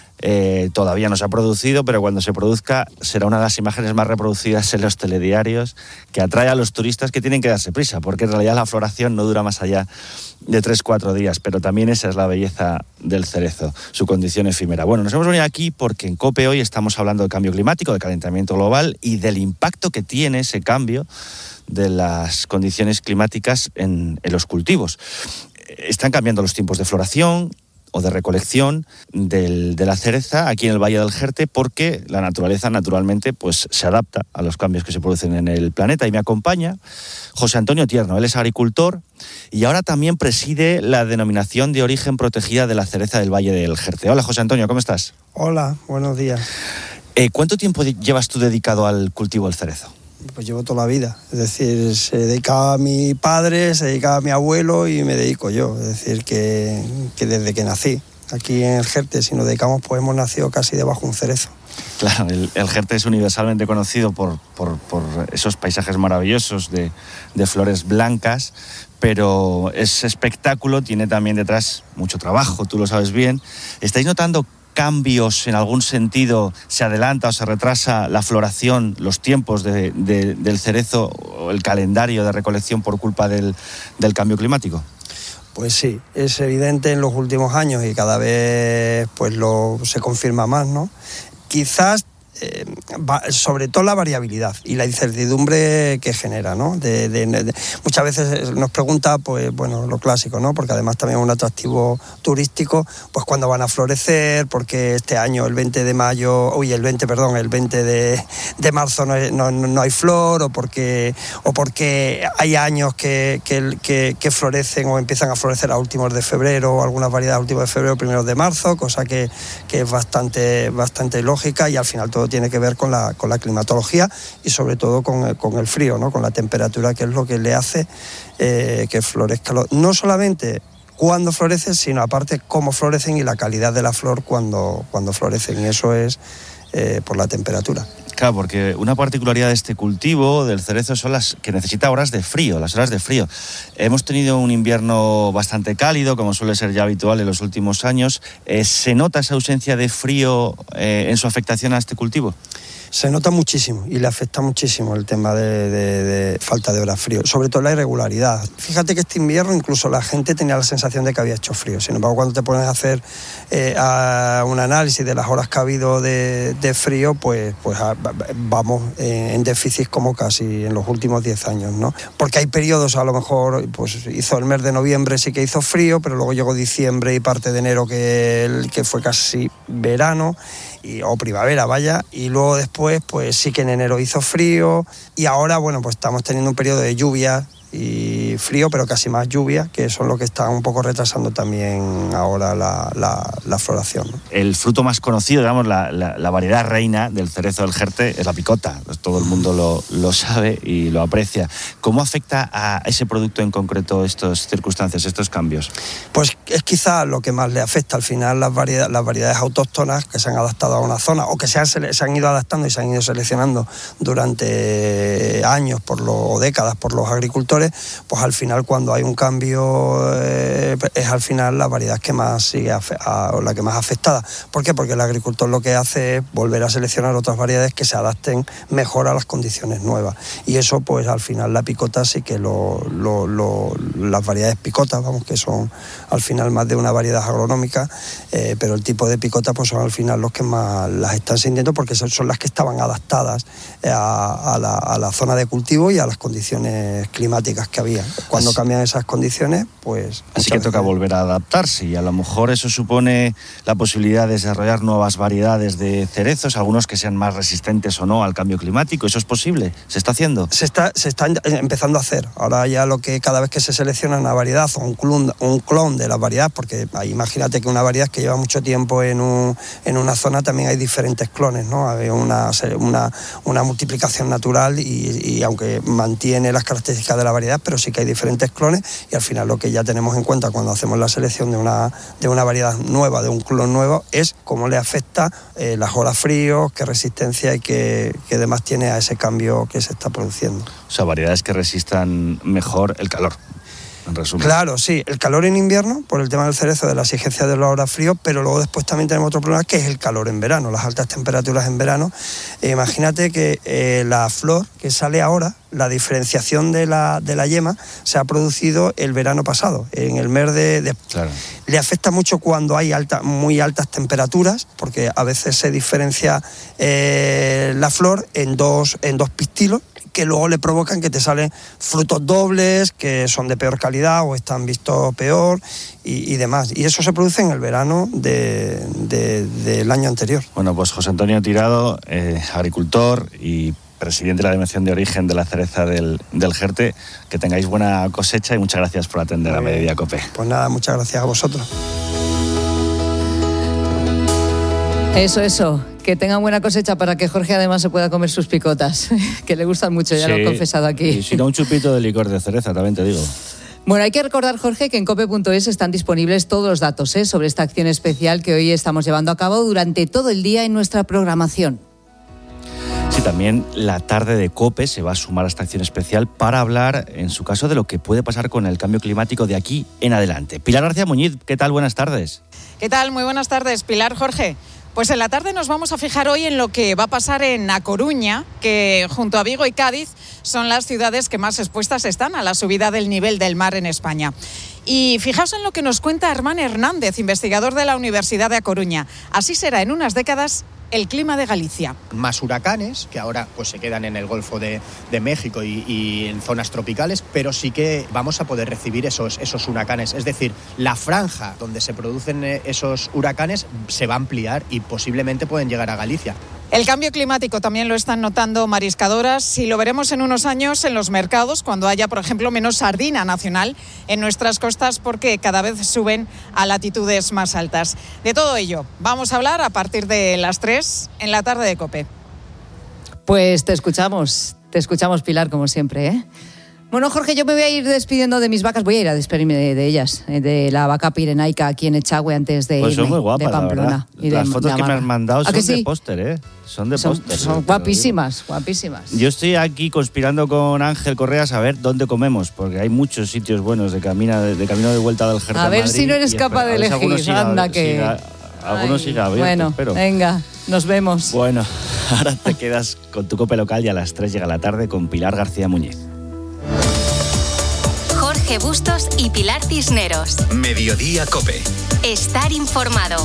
Eh, todavía no se ha producido, pero cuando se produzca será una de las imágenes más reproducidas en los telediarios, que atrae a los turistas que tienen que darse prisa, porque en realidad la floración no dura más allá de tres a cuatro días, pero también esa es la belleza del cerezo, su condición efímera. Bueno, nos hemos venido aquí porque en COPE hoy estamos hablando del cambio climático, del calentamiento global y del impacto que tiene ese cambio de las condiciones climáticas en, en los cultivos. Están cambiando los tiempos de floración o de recolección del, de la cereza aquí en el Valle del Jerte, porque la naturaleza naturalmente pues se adapta a los cambios que se producen en el planeta. Y me acompaña José Antonio Tierno, él es agricultor y ahora también preside la denominación de origen protegida de la cereza del Valle del Jerte. Hola José Antonio, ¿cómo estás? Hola, buenos días. Eh, ¿Cuánto tiempo llevas tú dedicado al cultivo del cerezo? pues llevo toda la vida. Es decir, se dedicaba a mi padre, se dedicaba a mi abuelo y me dedico yo. Es decir, que, que desde que nací aquí en el Jerte, si nos dedicamos, pues hemos nacido casi debajo de un cerezo. Claro, el, el Jerte es universalmente conocido por, por, por esos paisajes maravillosos de, de flores blancas, pero ese espectáculo tiene también detrás mucho trabajo, tú lo sabes bien. ¿Estáis notando cambios en algún sentido? ¿Se adelanta o se retrasa la floración, los tiempos de, de, del cerezo o el calendario de recolección por culpa del, del cambio climático? Pues sí, es evidente en los últimos años y cada vez pues lo, se confirma más, ¿no? Quizás, eh, va, sobre todo la variabilidad y la incertidumbre que genera, ¿no? De, de, de, muchas veces nos pregunta, pues bueno, lo clásico, ¿no? Porque además también es un atractivo turístico, pues cuándo van a florecer, porque este año el veinte de mayo, uy, el veinte, perdón, el veinte de, de marzo no, no, no hay flor, o porque, o porque hay años que, que, que, que florecen o empiezan a florecer a últimos de febrero, o algunas variedades a últimos de febrero, primeros de marzo, cosa que, que es bastante, bastante lógica, y al final todo tiene que ver con la, con la climatología y sobre todo con, con el frío, ¿no? Con la temperatura, que es lo que le hace eh, que florezca. No solamente cuando florecen, sino aparte cómo florecen y la calidad de la flor cuando, cuando florecen, y eso es eh, por la temperatura. Claro, porque una particularidad de este cultivo, del cerezo, son las que necesita horas de frío, las horas de frío. Hemos tenido un invierno bastante cálido, como suele ser ya habitual en los últimos años. Eh, ¿Se nota esa ausencia de frío eh, en su afectación a este cultivo? Se nota muchísimo y le afecta muchísimo el tema de, de, de falta de horas frío, sobre todo la irregularidad. Fíjate que este invierno incluso la gente tenía la sensación de que había hecho frío. Sin embargo, cuando te pones a hacer eh, a un análisis de las horas que ha habido de, de frío, pues, pues a, vamos en, en déficit como casi en los últimos diez años, ¿no? Porque hay periodos, a lo mejor, pues hizo el mes de noviembre sí que hizo frío, pero luego llegó diciembre y parte de enero que, que fue casi verano, y, o primavera, vaya, y luego después pues sí que en enero hizo frío, y ahora bueno pues estamos teniendo un periodo de lluvia y frío, pero casi más lluvia, que son lo que está un poco retrasando también ahora la, la, la floración, ¿no? El fruto más conocido, digamos, la, la, la variedad reina del cerezo del Jerte es la picota. Pues todo el mundo lo, lo sabe y lo aprecia. ¿Cómo afecta a ese producto en concreto estas circunstancias, estos cambios? Pues es quizá lo que más le afecta al final, las variedades, las variedades autóctonas que se han adaptado a una zona o que se han, se han ido adaptando y se han ido seleccionando durante años por lo, o décadas por los agricultores. Pues al final, cuando hay un cambio, eh, es al final la variedad que más sigue a, a, la que más afectada. ¿Por qué? Porque el agricultor lo que hace es volver a seleccionar otras variedades que se adapten mejor a las condiciones nuevas. Y eso, pues al final la picota sí que lo, lo, lo, las variedades picotas, vamos, que son al final más de una variedad agronómica, eh, pero el tipo de picota pues son al final los que más las están sintiendo, porque son, son las que estaban adaptadas a, a, la, a la zona de cultivo y a las condiciones climáticas que había. Cuando así, cambian esas condiciones, pues... Así que toca volver a adaptarse, y a lo mejor eso supone la posibilidad de desarrollar nuevas variedades de cerezos, algunos que sean más resistentes o no al cambio climático. ¿Eso es posible? ¿Se está haciendo? Se está, se está empezando a hacer. Ahora ya lo que cada vez que se selecciona una variedad o un clon, un clon de la variedad, porque ahí, imagínate que una variedad que lleva mucho tiempo en, un, en una zona, también hay diferentes clones, ¿no? Hay una, una, una multiplicación natural y, y aunque mantiene las características de la variedad, pero sí que hay diferentes clones, y al final lo que ya tenemos en cuenta cuando hacemos la selección de una, de una variedad nueva, de un clon nuevo, es cómo le afecta eh, las horas fríos, qué resistencia y qué, qué demás tiene a ese cambio que se está produciendo. O sea, variedades que resistan mejor el calor. En resumen. Claro, sí, el calor en invierno, por el tema del cerezo, de la exigencia de las horas frío, pero luego después también tenemos otro problema, que es el calor en verano, las altas temperaturas en verano. Eh, imagínate que eh, la flor que sale ahora, la diferenciación de la, de la yema, se ha producido el verano pasado, en el mes de... de... Claro. Le afecta mucho cuando hay alta, muy altas temperaturas, porque a veces se diferencia eh, la flor en dos, en dos pistilos, que luego le provocan que te salen frutos dobles, que son de peor calidad o están vistos peor y, y demás. Y eso se produce en el verano de, de, del año anterior. Bueno, pues José Antonio Tirado, eh, agricultor y presidente de la Denominación de Origen de la Cereza del, del Jerte, que tengáis buena cosecha y muchas gracias por atender a Mediodía Cope. Pues nada, muchas gracias a vosotros. Eso, eso. Que tengan buena cosecha para que Jorge además se pueda comer sus picotas, que le gustan mucho, ya sí, lo he confesado aquí. Y si no, un chupito de licor de cereza, también te digo. Bueno, hay que recordar, Jorge, que en cope punto es están disponibles todos los datos ¿eh? sobre esta acción especial que hoy estamos llevando a cabo durante todo el día en nuestra programación. Sí, también la tarde de COPE se va a sumar a esta acción especial para hablar, en su caso, de lo que puede pasar con el cambio climático de aquí en adelante. Pilar García Muñiz, ¿qué tal? Buenas tardes. ¿Qué tal? Muy buenas tardes, Pilar, Jorge. Pues en la tarde nos vamos a fijar hoy en lo que va a pasar en A Coruña, que junto a Vigo y Cádiz son las ciudades que más expuestas están a la subida del nivel del mar en España. Y fijaos en lo que nos cuenta Hermán Hernández, investigador de la Universidad de A Coruña. Así será en unas décadas el clima de Galicia. Más huracanes, que ahora pues se quedan en el Golfo de, de México y, y en zonas tropicales, pero sí que vamos a poder recibir esos, esos huracanes. Es decir, la franja donde se producen esos huracanes se va a ampliar y posiblemente pueden llegar a Galicia. El cambio climático también lo están notando mariscadoras y lo veremos en unos años en los mercados cuando haya, por ejemplo, menos sardina nacional en nuestras costas porque cada vez suben a latitudes más altas. De todo ello vamos a hablar a partir de las tres en la tarde de COPE. Pues te escuchamos, te escuchamos, Pilar, como siempre, ¿eh? Bueno, Jorge, yo me voy a ir despidiendo de mis vacas. Voy a ir a despedirme de, de ellas, de la vaca pirenaica aquí en Echagüe antes de pues irme, son muy guapas, de Pamplona. Y Las de, fotos de que me has mandado son sí? de póster, ¿eh? Son de son, póster. Son guapísimas, guapísimas. Yo estoy aquí conspirando con Ángel Correas a ver dónde comemos, porque hay muchos sitios buenos de, camina, de, de camino de vuelta del Jerte a, a ver Madrid, si no eres capaz de elegir, siga, anda que... Siga, algunos Ay, siga abiertos, bueno, pero... venga, nos vemos. Bueno, ahora te quedas con tu COPE local y a las tres llega la tarde con Pilar García Muñiz. Jorge Bustos y Pilar Cisneros. Mediodía COPE. Estar informado.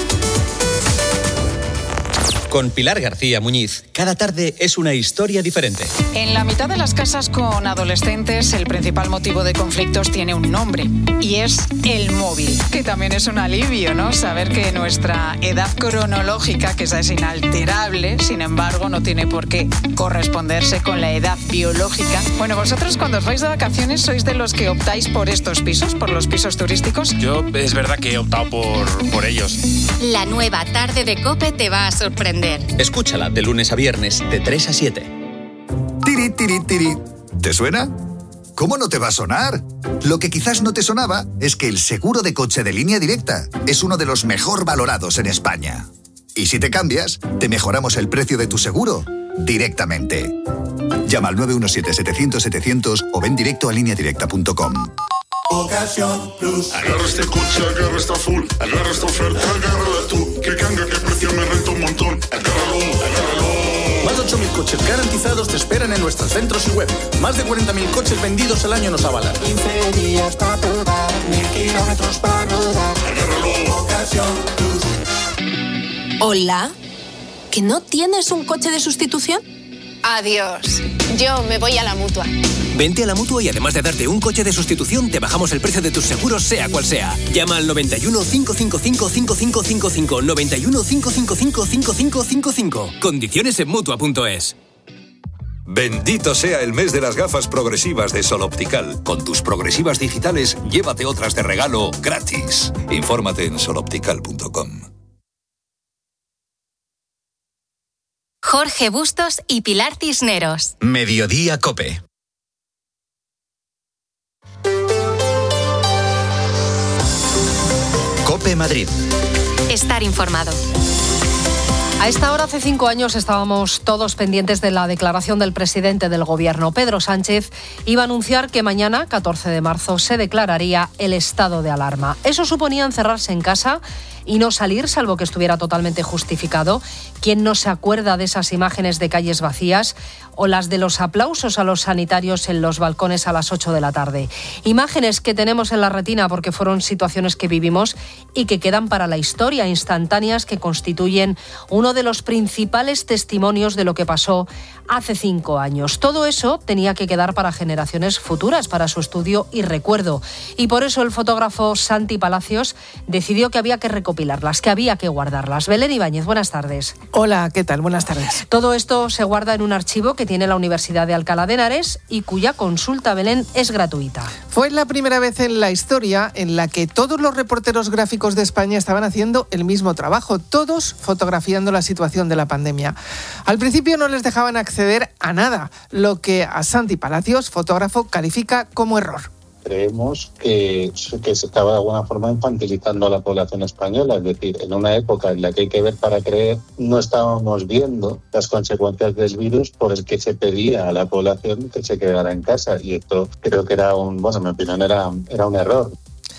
Con Pilar García Muñiz, cada tarde es una historia diferente. En la mitad de las casas con adolescentes, el principal motivo de conflictos tiene un nombre, y es el móvil, que también es un alivio, ¿no? Saber que nuestra edad cronológica, que esa es inalterable, sin embargo, no tiene por qué corresponderse con la edad biológica. Bueno, vosotros cuando os vais de vacaciones, ¿sois de los que optáis por estos pisos, por los pisos turísticos? Yo es verdad que he optado por, por ellos. La nueva tarde de COPE te va a sorprender. Escúchala de lunes a viernes de tres a siete. Tiri, tiri, tiri. ¿Te suena? ¿Cómo no te va a sonar? Lo que quizás no te sonaba es que el seguro de coche de Línea Directa es uno de los mejor valorados en España. Y si te cambias, te mejoramos el precio de tu seguro directamente. Llama al nueve uno siete, setecientos, setecientos o ven directo a línea directa punto com. Ocasión Plus. Agarra este coche, agarra esta full, agarra esta oferta, agárrala tú. Que canga, que precio me renta un montón. Agárralo, agárralo. Más de ocho mil coches garantizados te esperan en nuestros centros y web. Más de cuarenta mil coches vendidos al año nos avalan. quince días para probar, mil kilómetros para rodar. Agárralo. Ocasión Plus. Hola. ¿Que no tienes un coche de sustitución? Adiós. Yo me voy a la Mutua. Vente a la Mutua y además de darte un coche de sustitución, te bajamos el precio de tus seguros, sea cual sea. Llama al noventa y uno, cinco cinco cinco, cinco cinco cinco cinco, noventa y uno, cinco cinco cinco, cinco cinco cinco cinco. Condiciones en Mutua punto es. Bendito sea el mes de las gafas progresivas de Sol Optical. Con tus progresivas digitales, llévate otras de regalo gratis. Infórmate en sol optical punto com. Jorge Bustos y Pilar Cisneros. Mediodía COPE. COPE Madrid. Estar informado. A esta hora, hace cinco años, estábamos todos pendientes de la declaración del presidente del Gobierno. Pedro Sánchez iba a anunciar que mañana, catorce de marzo, se declararía el estado de alarma. Eso suponía encerrarse en casa y no salir, salvo que estuviera totalmente justificado. ¿Quién no se acuerda de esas imágenes de calles vacías o las de los aplausos a los sanitarios en los balcones a las ocho de la tarde? Imágenes que tenemos en la retina porque fueron situaciones que vivimos y que quedan para la historia, instantáneas que constituyen uno de los principales testimonios de lo que pasó hace cinco años. Todo eso tenía que quedar para generaciones futuras, para su estudio y recuerdo. Y por eso el fotógrafo Santi Palacios decidió que había que recopilarlas, que había que guardarlas. Belén Ibáñez, buenas tardes. Hola, ¿qué tal? Buenas tardes. Todo esto se guarda en un archivo que que tiene la Universidad de Alcalá de Henares y cuya consulta, Belén, es gratuita. Fue la primera vez en la historia en la que todos los reporteros gráficos de España estaban haciendo el mismo trabajo, todos fotografiando la situación de la pandemia. Al principio no les dejaban acceder a nada, lo que a Santi Palacios, fotógrafo, califica como error. Creemos que, que se estaba de alguna forma infantilizando a la población española, es decir, en una época en la que hay que ver para creer, no estábamos viendo las consecuencias del virus por el que se pedía a la población que se quedara en casa, y esto creo que era un, bueno, en mi opinión era, era un error.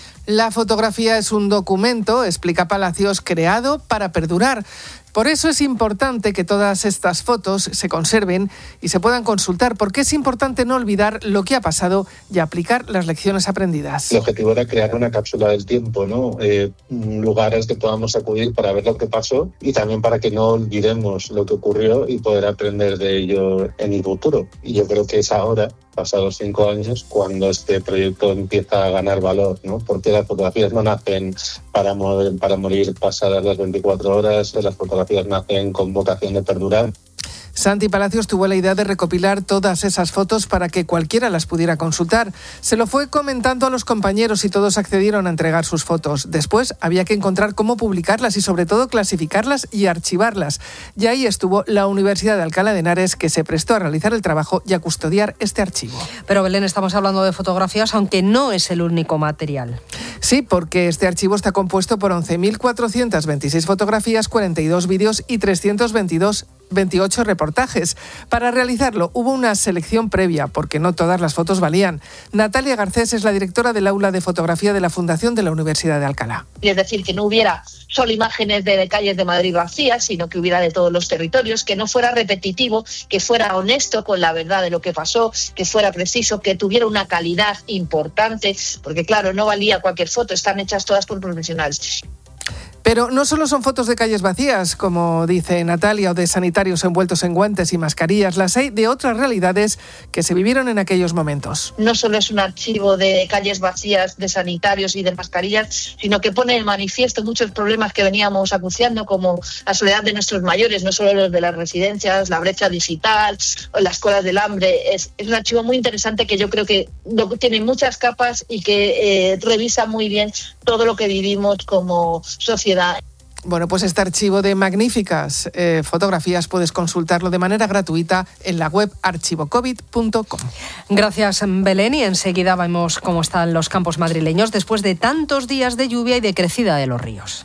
La fotografía es un documento, explica Palacios, creado para perdurar. Por eso es importante que todas estas fotos se conserven y se puedan consultar, porque es importante no olvidar lo que ha pasado y aplicar las lecciones aprendidas. El objetivo era crear una cápsula del tiempo, ¿no? Eh, lugares que podamos acudir para ver lo que pasó y también para que no olvidemos lo que ocurrió y poder aprender de ello en el futuro. Y yo creo que es ahora, pasados cinco años, cuando este proyecto empieza a ganar valor, ¿no? Porque las fotografías no nacen para, morir, para morir pasadas las veinticuatro horas, las fotografías nacen con vocación de perdurar. Santi Palacios tuvo la idea de recopilar todas esas fotos para que cualquiera las pudiera consultar. Se lo fue comentando a los compañeros y todos accedieron a entregar sus fotos. Después había que encontrar cómo publicarlas y sobre todo clasificarlas y archivarlas. Y ahí estuvo la Universidad de Alcalá de Henares, que se prestó a realizar el trabajo y a custodiar este archivo. Pero Belén, estamos hablando de fotografías, aunque no es el único material. Sí, porque este archivo está compuesto por once mil cuatrocientas veintiséis fotografías, cuarenta y dos vídeos y trescientos veintidós veintiocho reportajes. Para realizarlo hubo una selección previa, porque no todas las fotos valían. Natalia Garcés es la directora del aula de fotografía de la Fundación de la Universidad de Alcalá. Es decir, que no hubiera solo imágenes de, de calles de Madrid vacías, sino que hubiera de todos los territorios, que no fuera repetitivo, que fuera honesto con la verdad de lo que pasó, que fuera preciso, que tuviera una calidad importante, porque claro, no valía cualquier foto, están hechas todas por profesionales. Pero no solo son fotos de calles vacías, como dice Natalia, o de sanitarios envueltos en guantes y mascarillas. Las hay de otras realidades que se vivieron en aquellos momentos. No solo es un archivo de calles vacías, de sanitarios y de mascarillas, sino que pone en manifiesto muchos problemas que veníamos acuciando, como la soledad de nuestros mayores, no solo los de las residencias, la brecha digital, o las colas del hambre. Es, es un archivo muy interesante que yo creo que tiene muchas capas y que eh, revisa muy bien todo lo que vivimos como sociedad. Bueno, pues este archivo de magníficas eh, fotografías puedes consultarlo de manera gratuita en la web archivo covid punto com. Gracias, Belén, y enseguida vemos cómo están los campos madrileños después de tantos días de lluvia y de crecida de los ríos.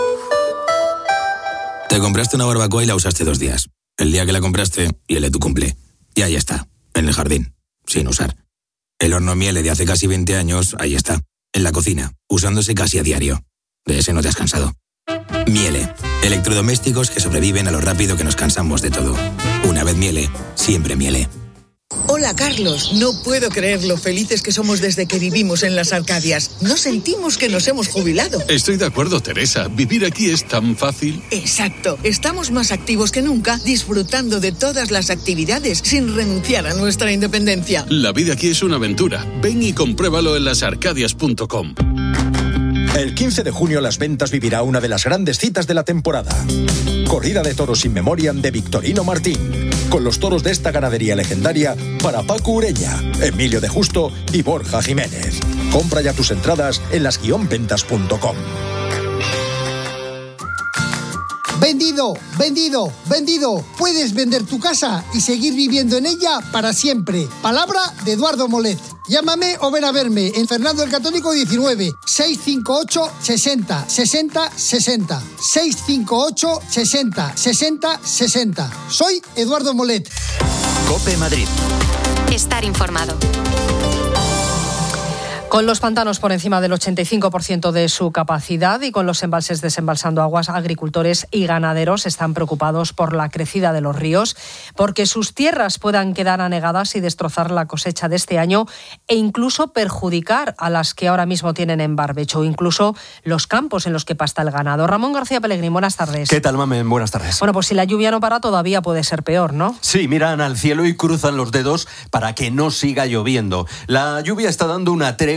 Te compraste una barbacoa y la usaste dos días. El día que la compraste y el de tu cumple. Y ahí está, en el jardín, sin usar. El horno Miele de hace casi veinte años, ahí está, en la cocina, usándose casi a diario. De ese no te has cansado. Miele, electrodomésticos que sobreviven a lo rápido que nos cansamos de todo. Una vez Miele, siempre Miele. Hola, Carlos. No puedo creer lo felices que somos desde que vivimos en las Arcadias. No sentimos que nos hemos jubilado. Estoy de acuerdo, Teresa. Vivir aquí es tan fácil. Exacto. Estamos más activos que nunca, disfrutando de todas las actividades sin renunciar a nuestra independencia. La vida aquí es una aventura. Ven y compruébalo en las arcadias punto com. El quince de junio Las Ventas vivirá una de las grandes citas de la temporada. Corrida de toros in memoriam de Victorino Martín, con los toros de esta ganadería legendaria para Paco Ureña, Emilio de Justo y Borja Jiménez. Compra ya tus entradas en las guion ventas punto com. Vendido, vendido, vendido. Puedes vender tu casa y seguir viviendo en ella para siempre. Palabra de Eduardo Molet. Llámame o ven a verme en Fernando el Católico diecinueve, seiscientos cincuenta y ocho, sesenta, sesenta, sesenta. seiscientos cincuenta y ocho, sesenta, sesenta, sesenta. Soy Eduardo Molet. COPE Madrid. Estar informado. Con los pantanos por encima del ochenta y cinco por ciento de su capacidad y con los embalses desembalsando aguas, agricultores y ganaderos están preocupados por la crecida de los ríos, porque sus tierras puedan quedar anegadas y destrozar la cosecha de este año e incluso perjudicar a las que ahora mismo tienen en barbecho, incluso los campos en los que pasta el ganado. Ramón García Pellegrín, buenas tardes. ¿Qué tal, Mamen? Buenas tardes. Bueno, pues si la lluvia no para, todavía puede ser peor, ¿no? Sí, miran al cielo y cruzan los dedos para que no siga lloviendo. La lluvia está dando una tregua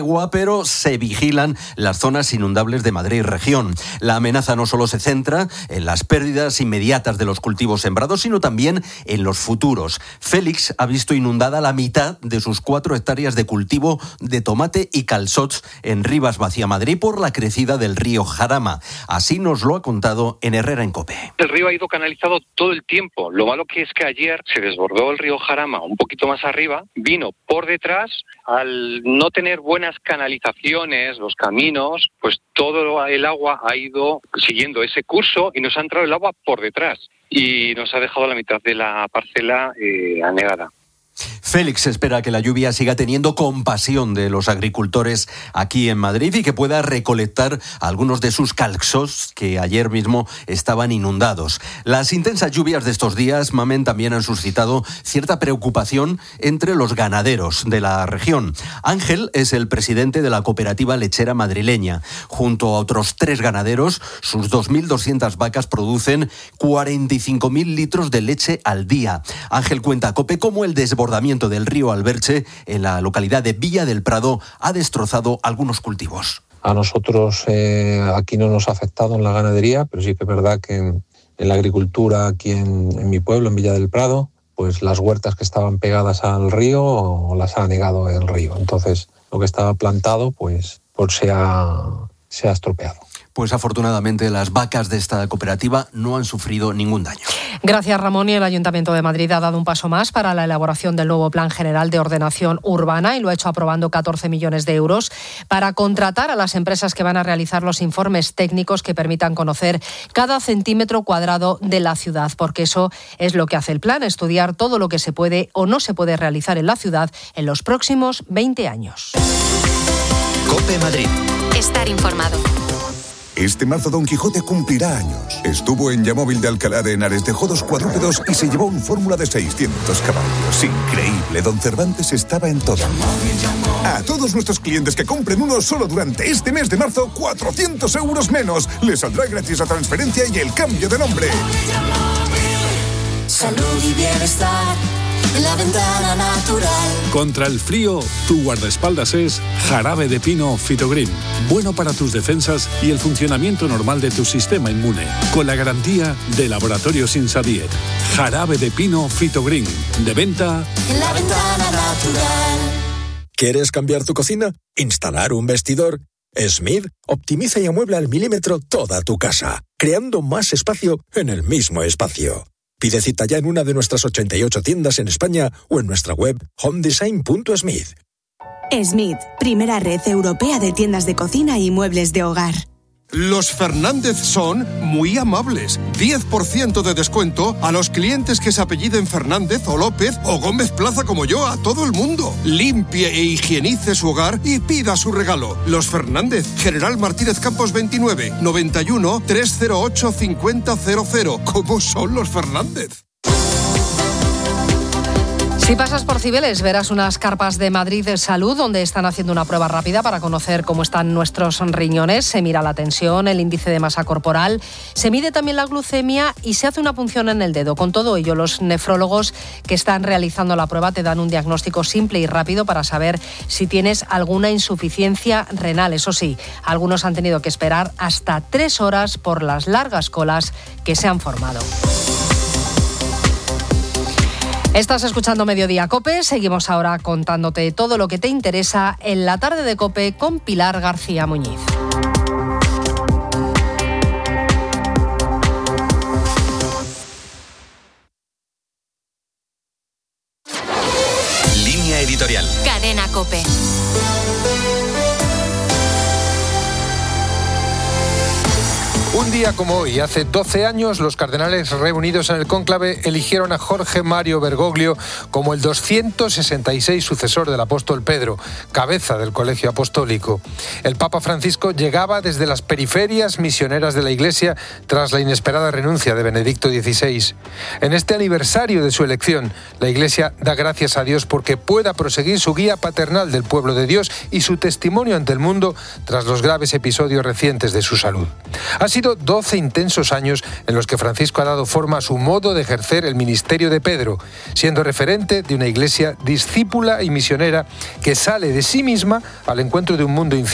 agua, pero se vigilan las zonas inundables de Madrid y región. La amenaza no solo se centra en las pérdidas inmediatas de los cultivos sembrados, sino también en los futuros. Félix ha visto inundada la mitad de sus cuatro hectáreas de cultivo de tomate y calçots en Rivas Vacía, Madrid, por la crecida del río Jarama. Así nos lo ha contado en Herrera en COPE. El río ha ido canalizado todo el tiempo. Lo malo que es que ayer se desbordó el río Jarama un poquito más arriba, vino por detrás. Al no tener buenas canalizaciones, los caminos, pues todo el agua ha ido siguiendo ese curso y nos ha entrado el agua por detrás y nos ha dejado la mitad de la parcela eh, anegada. Félix espera que la lluvia siga teniendo compasión de los agricultores aquí en Madrid y que pueda recolectar algunos de sus calçots que ayer mismo estaban inundados. Las intensas lluvias de estos días, Mamen, también han suscitado cierta preocupación entre los ganaderos de la región. Ángel es el presidente de la cooperativa lechera madrileña. Junto a otros tres ganaderos, sus dos mil doscientas vacas producen cuarenta y cinco mil litros de leche al día. Ángel cuenta a COPE cómo el desbordamiento del río Alberche en la localidad de Villa del Prado ha destrozado algunos cultivos. A nosotros eh, aquí no nos ha afectado en la ganadería, pero sí que es verdad que en, en la agricultura aquí en, en mi pueblo, en Villa del Prado, pues las huertas que estaban pegadas al río las ha anegado el río. Entonces lo que estaba plantado pues, pues se ha, se ha estropeado. Pues afortunadamente las vacas de esta cooperativa no han sufrido ningún daño. Gracias, Ramón. Y el Ayuntamiento de Madrid ha dado un paso más para la elaboración del nuevo Plan General de Ordenación Urbana y lo ha hecho aprobando catorce millones de euros para contratar a las empresas que van a realizar los informes técnicos que permitan conocer cada centímetro cuadrado de la ciudad, porque eso es lo que hace el plan, estudiar todo lo que se puede o no se puede realizar en la ciudad en los próximos veinte años. COPE Madrid. Estar informado. Este marzo Don Quijote cumplirá años. Estuvo en Yamóvil de Alcalá de Henares, dejó dos cuadrúpedos y se llevó un Fórmula de seiscientos caballos. Increíble, Don Cervantes estaba en todo. A todos nuestros clientes que compren uno solo durante este mes de marzo, cuatrocientos euros menos. Les saldrá gratis la transferencia y el cambio de nombre. Salud y bienestar en la ventana natural. Contra el frío, tu guardaespaldas es Jarabe de Pino Fitogreen. Bueno para tus defensas y el funcionamiento normal de tu sistema inmune. Con la garantía de Laboratorios Insadiet. Jarabe de Pino Fitogreen. De venta en la ventana natural. ¿Quieres cambiar tu cocina? ¿Instalar un vestidor? Smith optimiza y amuebla al milímetro toda tu casa, creando más espacio en el mismo espacio. Pide cita ya en una de nuestras ochenta y ocho tiendas en España o en nuestra web home design punto smith. Smith, primera red europea de tiendas de cocina y muebles de hogar. Los Fernández son muy amables. diez por ciento de descuento a los clientes que se apelliden Fernández o López o Gómez Plaza como yo, a todo el mundo. Limpie e higienice su hogar y pida su regalo. Los Fernández, General Martínez Campos veintinueve, noventa y uno, trescientos ocho, cincuenta cero cero. ¿Cómo son los Fernández? Si pasas por Cibeles, verás unas carpas de Madrid de Salud donde están haciendo una prueba rápida para conocer cómo están nuestros riñones. Se mira la tensión, el índice de masa corporal, se mide también la glucemia y se hace una punción en el dedo. Con todo ello, los nefrólogos que están realizando la prueba te dan un diagnóstico simple y rápido para saber si tienes alguna insuficiencia renal. Eso sí, algunos han tenido que esperar hasta tres horas por las largas colas que se han formado. Estás escuchando Mediodía COPE, seguimos ahora contándote todo lo que te interesa en la tarde de COPE con Pilar García Muñiz. Línea editorial. Cadena COPE. Un día como hoy, hace doce años, los cardenales reunidos en el cónclave eligieron a Jorge Mario Bergoglio como el doscientos sesenta y seis sucesor del apóstol Pedro, cabeza del Colegio Apostólico. El Papa Francisco llegaba desde las periferias misioneras de la Iglesia tras la inesperada renuncia de Benedicto dieciséis. En este aniversario de su elección, la Iglesia da gracias a Dios porque pueda proseguir su guía paternal del pueblo de Dios y su testimonio ante el mundo tras los graves episodios recientes de su salud. Ha sido doce intensos años en los que Francisco ha dado forma a su modo de ejercer el ministerio de Pedro, siendo referente de una iglesia discípula y misionera que sale de sí misma al encuentro de un mundo incierto